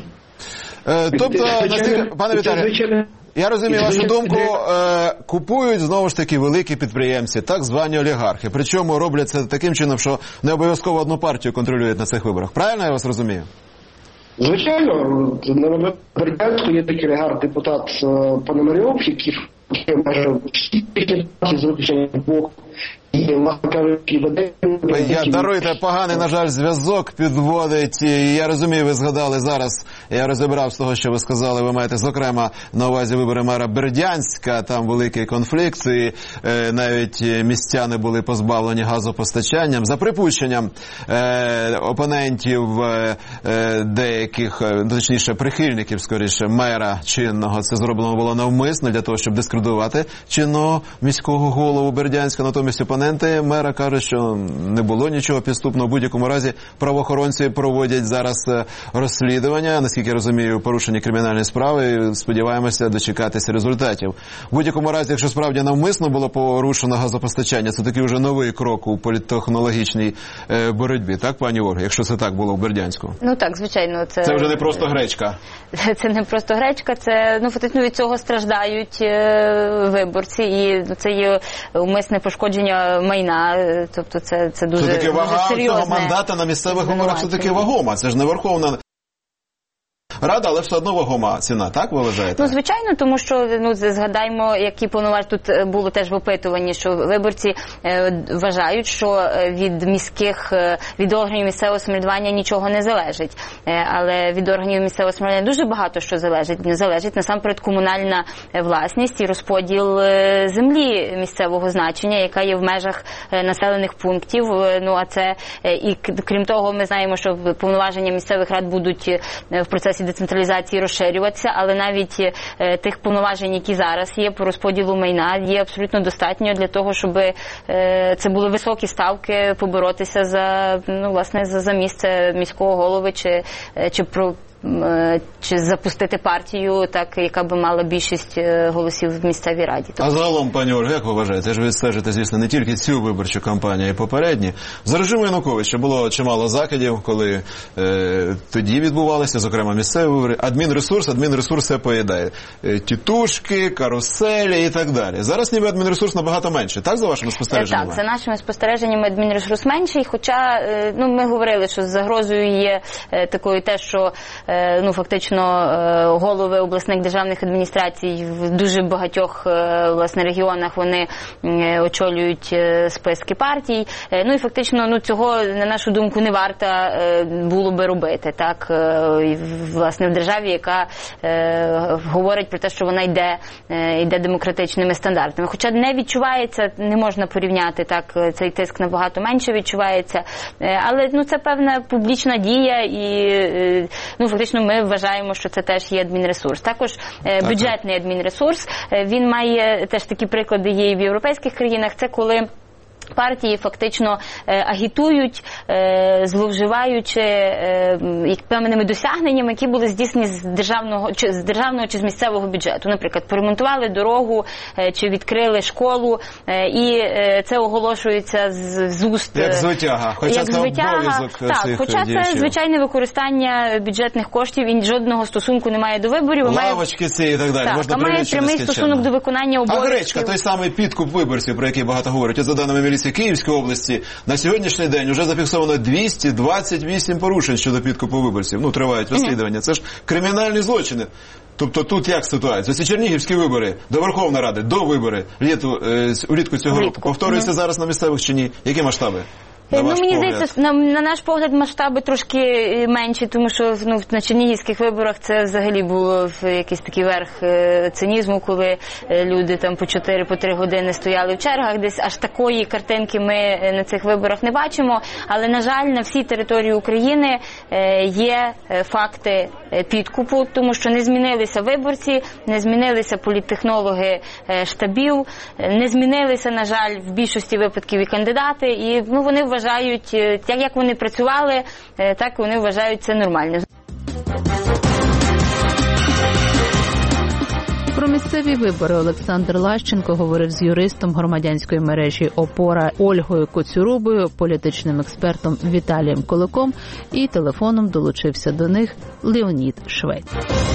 Е, тобто, наскільки, пане Віталію, я розумію вашу думку, е, купують знову ж таки великі підприємці, так звані олігархи. Причому роблять це таким чином, що не обов'язково одну партію контролюють на цих виборах. Правильно я вас розумію? Звичайно, на Бердянську є такий олігарх-депутат Пономарьов, який майже всі партії з виключенням двох. Я, даруйте, поганий, на жаль, зв'язок підводить. Я розумію, ви згадали зараз, я розібрав з того, що ви сказали, ви маєте, зокрема, на увазі вибори мера Бердянська, там великий конфлікт, і е, навіть містяни були позбавлені газопостачанням. За припущенням е, опонентів е, деяких, точніше, прихильників, скоріше, мера чинного, це зроблено було навмисно для того, щоб дискредитувати чинного міського голову Бердянська, натомість Натомість опоненти мера кажуть, що не було нічого підступного. В будь-якому разі правоохоронці проводять зараз розслідування, наскільки я розумію, порушені кримінальні справи. Сподіваємося дочекатися результатів. В будь-якому разі, якщо справді навмисно було порушено газопостачання, це такий вже новий крок у політтехнологічній боротьбі, так, пані Ольга, якщо це так було в Бердянську? Ну так, звичайно. Це, це вже не просто гречка. Це не просто гречка, це, ну, фактично від цього страждають е, виборці, і це є умисне пошкодження майна, тобто це, це дуже, це таки дуже вага серйозне. Цього мандата на місцевих виборах все-таки вагома, це ж не Верховна Рада, але все одно вагома ціна, так ви вважаєте? Ну, звичайно, тому що, ну, згадаймо, які повноваження тут було теж в опитуванні, що виборці е, вважають, що від міських, від органів місцевого самоврядування нічого не залежить. Е, але від органів місцевого самоврядування дуже багато що залежить. Не залежить насамперед комунальна власність і розподіл е, землі місцевого значення, яка є в межах е, населених пунктів. Е, ну, а це, е, і крім того, ми знаємо, що повноваження місцевих рад будуть е, в процесі децентралізації розширюватися, але навіть е, тих повноважень, які зараз є по розподілу майна, є абсолютно достатньо для того, щоб е, це були високі ставки поборотися за, ну, власне, за, за місце міського голови чи, чи про чи запустити партію, так, яка би мала більшість голосів в місцевій раді. Тобто... А загалом, пані Ольга, як ви вважаєте, ж ви стежите, звісно, не тільки цю виборчу кампанію, а й попередні. За режиму Януковича було чимало закидів, коли е, тоді відбувалися, зокрема, місцеві вибори. Адмінресурс, адмінресурс все поїдає. Е, тітушки, каруселі і так далі. Зараз ніби адмінресурс набагато менше, так, за вашими спостереженнями? Так, за нашими спостереженнями адмінресурс менший, хоча, е, ну, ми говорили, що з загрозою є е, такою те, що ну, фактично, голови обласних державних адміністрацій в дуже багатьох, власне, регіонах вони очолюють списки партій. Ну, і фактично, ну, цього, на нашу думку, не варто було би робити, так, власне, в державі, яка говорить про те, що вона йде, йде демократичними стандартами. Хоча не відчувається, не можна порівняти, так, цей тиск набагато менше відчувається, але, ну, це певна публічна дія і, ну, фактично, ми вважаємо, що це теж є адмінресурс. Також е, бюджетний адмінресурс, е, він має теж такі приклади є і в європейських країнах, це коли партії фактично е, агітують, е, зловживаючи е, певними досягненнями, які були здійснені з державного чи з державного чи з місцевого бюджету. Наприклад, поремонтували дорогу е, чи відкрили школу, е, і е, це оголошується з, з уст. Як звитяга, хоча це обов'язок так, хоча це звичайне використання бюджетних коштів і жодного стосунку немає до виборів. Лавочки має, ці і так далі. Так, можна а має прямий стосунок до виконання обов'язків. А гречка, той самий підкуп виборців, про який багато говорять, за даними міліції Київської області, на сьогоднішній день вже зафіксовано двісті двадцять вісім порушень щодо підкупу виборців. Ну, тривають розслідування. Це ж кримінальні злочини. Тобто тут як ситуація? Ці чернігівські вибори до Верховної Ради, до вибори літу, е, улітку цього року повторюються mm-hmm. зараз на місцевих чи ні? Які масштаби? Ну, мені здається, на, на наш погляд, масштаби трошки менші, тому що, ну, на чернігівських виборах це взагалі було якийсь такий верх е, цинізму, коли е, люди там по чотири по три години стояли в чергах. Десь аж такої картинки ми на цих виборах не бачимо. Але, на жаль, на всій території України е, є факти підкупу, тому що не змінилися виборці, не змінилися політтехнологи е, штабів, не змінилися, на жаль, в більшості випадків і кандидати. І, ну, вони вважають, вважають, так як вони працювали, так вони вважають це нормально. Про місцеві вибори Олександр Лащенко говорив з юристом громадянської мережі «Опора» Ольгою Коцюрубою, політичним експертом Віталієм Куликом і телефоном долучився до них Леонід Швець.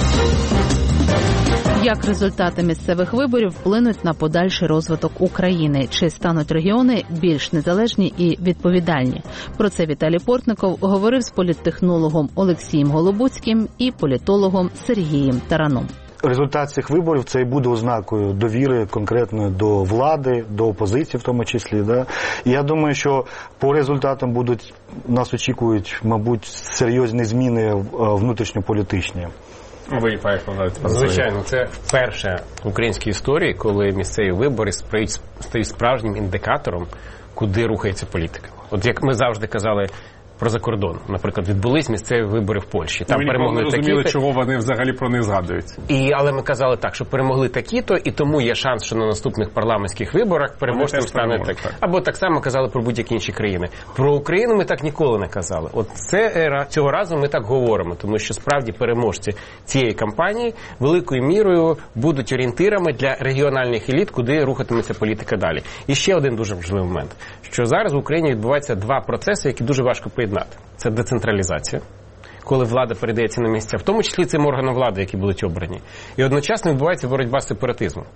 Як результати місцевих виборів вплинуть на подальший розвиток України? Чи стануть регіони більш незалежні і відповідальні? Про це Віталій Портников говорив з політтехнологом Олексієм Голобуцьким і політологом Сергієм Тараном. Результат цих виборів це і буде ознакою довіри конкретно до влади, до опозиції в тому числі. Да? І я думаю, що по результатам будуть, нас очікують, мабуть, серйозні зміни внутрішньополітичні. Ви Звичайно, це вперше в українській історії, коли місцеві вибори стають справжнім індикатором, куди рухається політика. От як ми завжди казали, про закордон. Наприклад, відбулись місцеві вибори в Польщі. Там ми перемогли не розуміли, такі-то. чого вони взагалі про них згадують. І, але ми казали так, що перемогли такі-то, і тому є шанс, що на наступних парламентських виборах переможцем стане так. так. Або так само казали про будь-які інші країни. Про Україну ми так ніколи не казали. От це цього разу ми так говоримо, тому що справді переможці цієї кампанії великою мірою будуть орієнтирами для регіональних еліт, куди рухатиметься політика далі. І ще один дуже важливий момент, що зараз в Україні відбуваються два процеси, які дуже важко поєднати. Це децентралізація, коли влада передається на місця, в тому числі цим органам влади, які будуть обрані. І одночасно відбувається боротьба з сепаратизмом,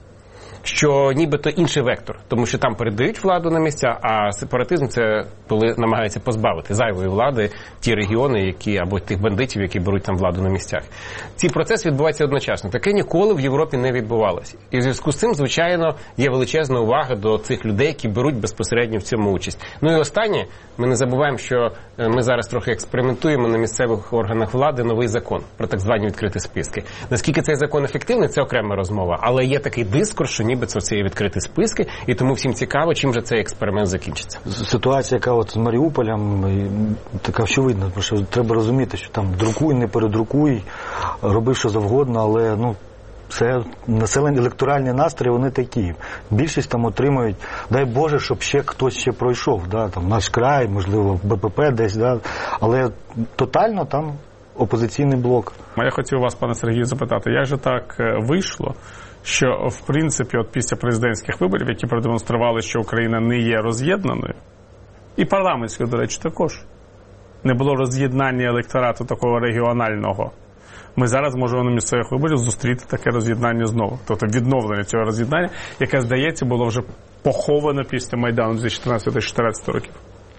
що нібито інший вектор, тому що там передають владу на місця, а сепаратизм – це коли намагаються позбавити зайвої влади ті регіони, які або тих бандитів, які беруть там владу на місцях. Ці процеси відбуваються одночасно. Таке ніколи в Європі не відбувалося. І в зв'язку з цим, звичайно, є величезна увага до цих людей, які беруть безпосередньо в цьому участь. Ну і останнє, ми не забуваємо, що ми зараз трохи експериментуємо на місцевих органах влади новий закон про так звані відкриті списки. Наскільки цей закон ефективний, це окрема розмова. Але є такий дискурс, що ніби це є відкриті списки, і тому всім цікаво, чим же цей експеримент закінчиться. Ситуація, яка от з Маріуполем, така очевидна, що треба розуміти, що там друкуй, не передрукуй, роби що завгодно, але ну це населення, електоральні настрої, вони такі. Більшість там отримують, дай Боже, щоб ще хтось ще пройшов, да, там Наш край, можливо, БПП десь, да, але тотально там опозиційний блок. Я хотів вас, пане Сергію, запитати, як же так вийшло, що, в принципі, от після президентських виборів, які продемонстрували, що Україна не є роз'єднаною, і парламентських, до речі, також, не було роз'єднання електорату такого регіонального, ми зараз можемо на місцевих виборах зустріти таке роз'єднання знову. Тобто відновлення цього роз'єднання, яке, здається, було вже поховано після Майдану дві тисячі чотирнадцятого - дві тисячі чотирнадцятого років.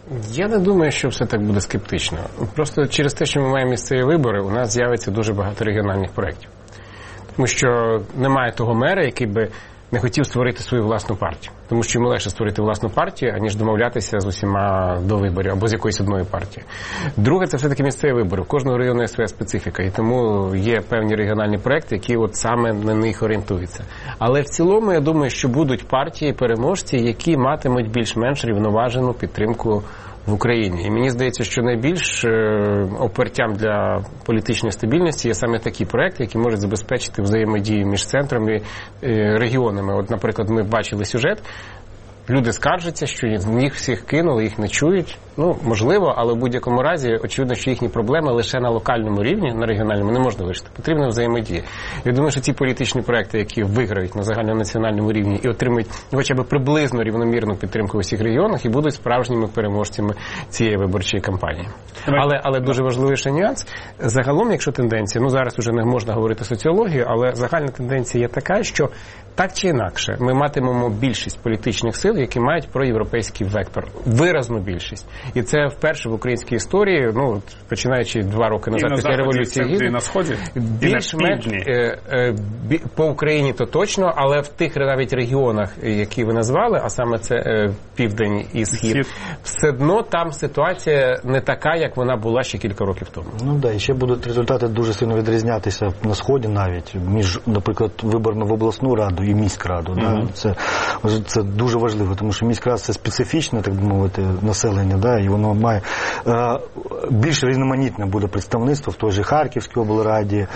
Я не думаю, що все так буде скептично. Просто через те, що ми маємо місцеві вибори, у нас з'явиться дуже багато регіональних проєктів. Тому що немає того мера, який би не хотів створити свою власну партію. Тому що йому легше створити власну партію, аніж домовлятися з усіма до виборів або з якоюсь одною партією. Друге, це все-таки місцеві вибори. У кожного району є своя специфіка, і тому є певні регіональні проекти, які от саме на них орієнтуються. Але в цілому, я думаю, що будуть партії-переможці, які матимуть більш-менш рівноважену підтримку в Україні. І мені здається, що найбільш опертям для політичної стабільності є саме такі проекти, які можуть забезпечити взаємодію між центром і регіонами. От, наприклад, ми бачили сюжет, люди скаржаться, що їх всіх кинули, їх не чують. Ну, можливо, але в будь-якому разі, очевидно, що їхні проблеми лише на локальному рівні, на регіональному, не можна вирішити. Потрібна взаємодія. Я думаю, що ці політичні проекти, які виграють на загальнонаціональному рівні і отримують хоча б приблизно рівномірну підтримку в усіх регіонах, і будуть справжніми переможцями цієї виборчої кампанії. Але, але дуже важливий ще нюанс. Загалом, якщо тенденція, ну зараз вже не можна говорити соціологію, але загальна тенденція є така, що так чи інакше ми матимемо більшість політичних сил, які мають проєвропейський вектор. Виразну більшість. І це вперше в українській історії, ну, починаючи два роки назад після Революції Гідності, на Сході, більш-менш е, е, бі, по Україні то точно, але в тих навіть регіонах, які ви назвали, а саме це е, Південь і Схід, Схід, все одно там ситуація не така, як вона була ще кілька років тому. Ну так, да, і ще будуть результати дуже сильно відрізнятися на Сході навіть, між, наприклад, виборами в обласну раду і міськраду. Mm-hmm. Да? Це, це дуже важливо, тому що міськрад – це специфічне, так би мовити, населення, да? І воно має е, більш різноманітне буде представництво в той же Харківській облраді. Е,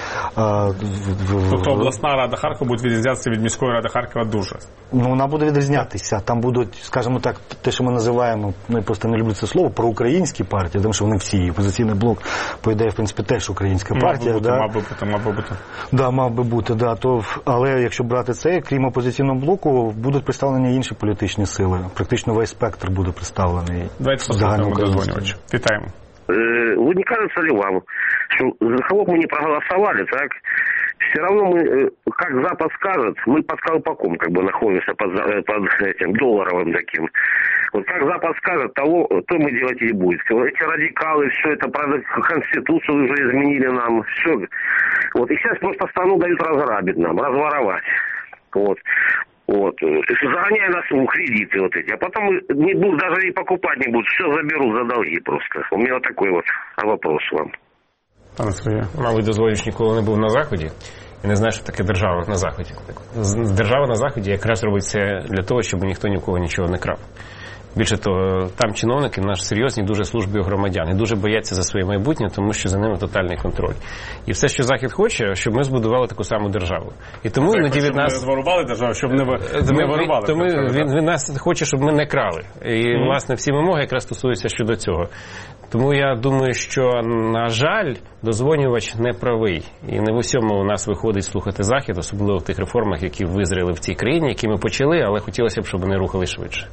в, тобто обласна рада Харкова буде відрізнятися від міської ради Харкова дуже? Ну, вона буде відрізнятися. Там будуть, скажімо так, те, що ми називаємо, ну, я просто не люблю це слово, проукраїнські партії, тому що вони всі, опозиційний блок, по ідеї, в принципі, теж українська партія. Мав би бути, да? мав би бути, мав би бути. Да, мав би бути, да. То, але якщо брати це, крім опозиційного блоку, будуть представлені інші політичні сили. Практично весь спектр буде представлений. Давайте послухаємо дозвонювача. Вітаємо. Вот не кажется ли вам, что за кого бы мы не проголосовали, так, все равно мы, как Запад скажет, мы под колпаком как бы находимся под, под этим долларовым таким. Вот как Запад скажет, того, то мы делать и будем. Эти радикалы, все это, правда, Конституцию уже изменили нам, все. Вот, и сейчас просто страну дают разграбить нам, разворовать. Вот. Вот, загоняя нас в кредиты вот эти, а потом не будут даже и покупать не будут, все заберут за долги просто. У меня вот такой вот вопрос вам. Пане Сергію, мабуть, дозволюч ніколи не був на Заході і не знаю, що таке держава на Заході. Держава на Заході якраз робить це для того, щоб ніхто нікого нічого не крав. Більше того, там чиновники в нас серйозні дуже службі громадян і дуже бояться за своє майбутнє, тому що за ними тотальний контроль. І все, що Захід хоче, щоб ми збудували таку саму державу. І тому іноді від нас... Щоб не ворували державу, щоб не, не ворували. Тому він, він нас хоче, щоб ми не крали. І, mm-hmm. власне, всі вимоги якраз стосуються щодо цього. Тому я думаю, що, на жаль, дозвонювач не правий. І не в усьому у нас виходить слухати Захід, особливо в тих реформах, які визріли в цій країні, які ми почали, але хотілося б, щоб вони рухали швидше.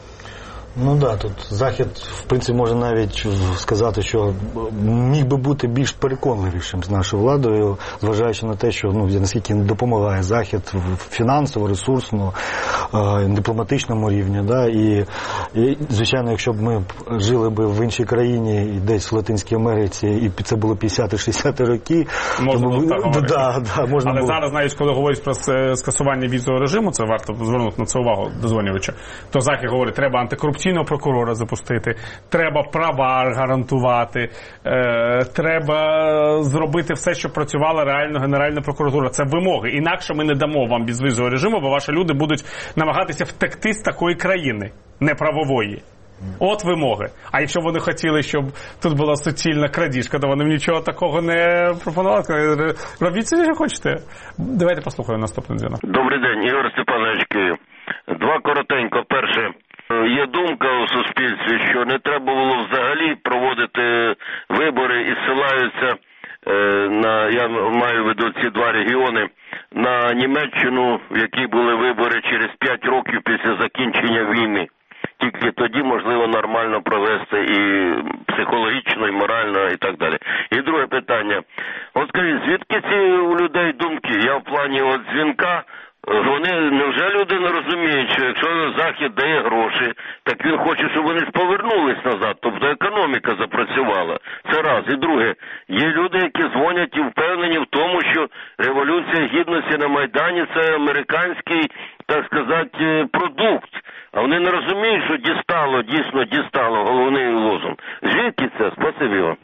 Ну так, да, тут Захід, в принципі, може навіть сказати, що міг би бути більш переконливішим з нашою владою, зважаючи на те, що, ну, наскільки не допомагає Захід фінансово, ресурсно, е, дипломатичному рівні. Да, і, і, звичайно, якщо б ми жили б в іншій країні, і десь в Латинській Америці, і це було п'ятдесяті-шістдесяті роки, можна було так говорити. Да, да, можна Але було. зараз, навіть коли говорять про скасування візового режиму, це варто звернути на це увагу дозвонювача, то Захід говорить, треба антикорупційного прокурора запустити, треба права гарантувати, е, треба зробити все, щоб працювала реально Генеральна прокуратура. Це вимоги. Інакше ми не дамо вам безвізового режиму, бо ваші люди будуть намагатися втекти з такої країни неправової. От вимоги. А якщо вони хотіли, щоб тут була суцільна крадіжка, то вони нічого такого не пропонували. Робіть це, що хочете. Давайте послухаємо наступний дзвінок. Добрий день, Ігор Степанович, Київ. Два коротенько. Перше, є думка у суспільстві, що не треба було взагалі проводити вибори і ссилаються на, я маю в виду ці два регіони, на Німеччину, в якій були вибори через п'ять років після закінчення війни. Тільки тоді можливо нормально провести і психологічно, і морально, і так далі. І друге питання. От скажіть, звідки ці у людей думки? Я в плані от дзвінка, вони, невже люди не розуміють, що якщо Захід дає гроші, так він хоче, щоб вони повернулись назад, тобто економіка запрацювала. Це раз. І друге, є люди, які дзвонять і впевнені в тому, що Революція Гідності на Майдані – це американський, так сказати, продукт. А вони не розуміють, що дістало, дійсно дістало головний лозунг. Звідки це? Спасибі вам.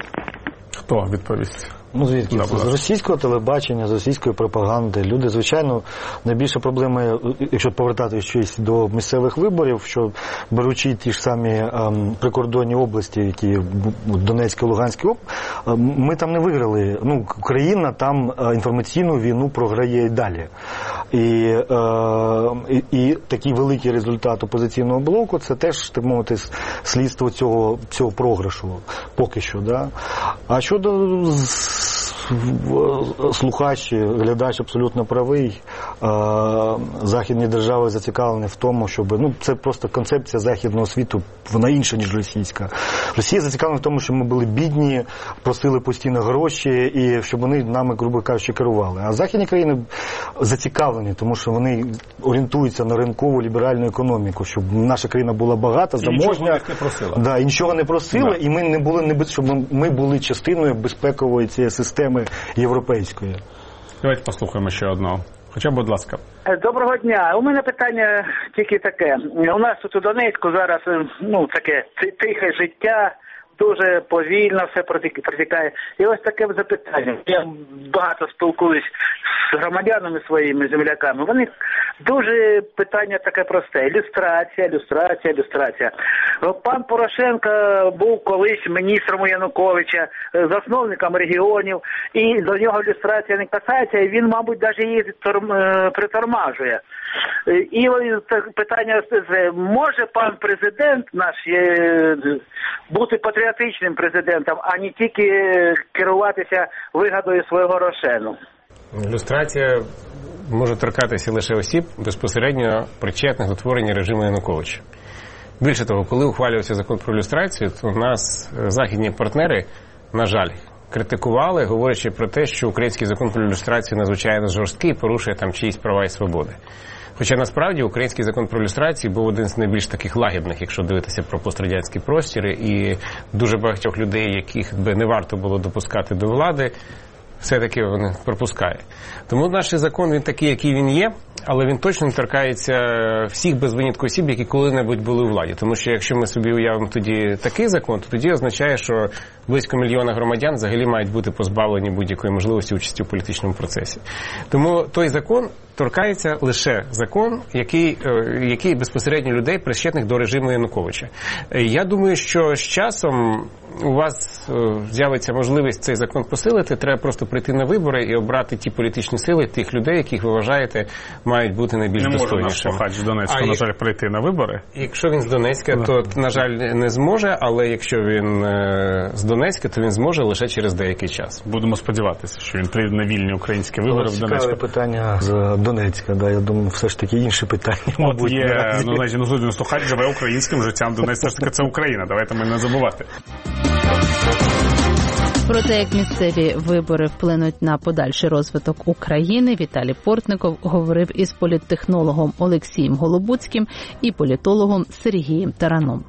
Хто відповість? Ну, звідки? Да, з російського телебачення, з російської пропаганди. Люди, звичайно, найбільша проблема, якщо повертатися щось до місцевих виборів, що беручи ті ж самі ем, прикордонні області, які Донецька, Луганська область, ем, ми там не виграли. Ну, Україна там е, інформаційну війну програє і далі. І, е, і, і такий великий результат опозиційного блоку, це теж, так мовити, слідство цього, цього програшу, поки що. Да? А щодо слухач, глядач абсолютно правий. Західні держави зацікавлені в тому, щоб, ну, це просто концепція західного світу, вона інша, ніж російська. Росія зацікавлена в тому, щоб ми були бідні, просили постійно гроші, і щоб вони нами, грубо кажучи, керували. А західні країни зацікавлені, тому що вони орієнтуються на ринкову ліберальну економіку, щоб наша країна була багата, заможна. І нічого не просила. Да, і нічого не просила, да. І ми не були, щоб ми були частиною безпекової цієї системи європейської. Давайте послухаємо ще одного. Хоча, будь ласка. Доброго дня. У мене питання тільки таке. У нас тут у Донецьку зараз, ну, таке тихе життя, дуже повільно все протікає. І ось таке запитання. Я багато спілкуюсь з громадянами своїми, земляками. Вони дуже питання таке просте. Люстрація, люстрація, люстрація. Пан Порошенко був колись міністром Януковича, засновником регіонів, і до нього люстрація не касається, і він, мабуть, навіть її притормажує. І питання, може пан президент наш бути патріотичним президентом, а не тільки керуватися вигадою свого Рошену? Люстрація може торкатися лише осіб, безпосередньо причетних до творення режиму Януковича. Більше того, коли ухвалювався закон про люстрацію, то в нас західні партнери, на жаль, критикували, говорячи про те, що український закон про люстрацію надзвичайно жорсткий, порушує там чиїсь права і свободи. Хоча насправді український закон про люстрацію був один з найбільш таких лагідних, якщо дивитися про пострадянські простіри, і дуже багатьох людей, яких би не варто було допускати до влади, все-таки вони пропускає. Тому наш закон, він такий, який він є, але він точно не торкається всіх без винятку осіб, які коли-небудь були у владі. Тому що якщо ми собі уявимо тоді такий закон, то тоді означає, що близько мільйона громадян взагалі мають бути позбавлені будь-якої можливості участі у політичному процесі. Тому той закон торкається лише закон, який, який безпосередньо людей причетних до режиму Януковича. Я думаю, що з часом у вас з'явиться можливість цей закон посилити, треба просто прийти на вибори і обрати ті політичні сили, тих людей, яких ви вважаєте мають бути найбільш достойнішими. Не може наш слухач з Донецька, а на жаль, прийти на вибори? Якщо він з Донецька, да. то, на жаль, не зможе, але якщо він е, з Донецька, то він зможе лише через деякий час. Будемо сподіватися, що він прийде на вільні українські вибори в Донецьку. Цікаве питання з Донецька, да, я думаю, все ж таки інші питання. От мабуть, є, ну, значить, ну, слухач живе українським життям, Донець все ж таки це Україна, давайте ми не забувати. Про те, як місцеві вибори вплинуть на подальший розвиток України, Віталій Портников говорив із політтехнологом Олексієм Голобуцьким і політологом Сергієм Тараном.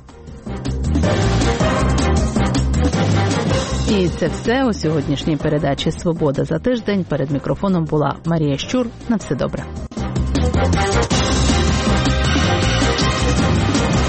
І це все у сьогоднішній передачі «Свобода за тиждень». Перед мікрофоном була Марія Щур. На все добре.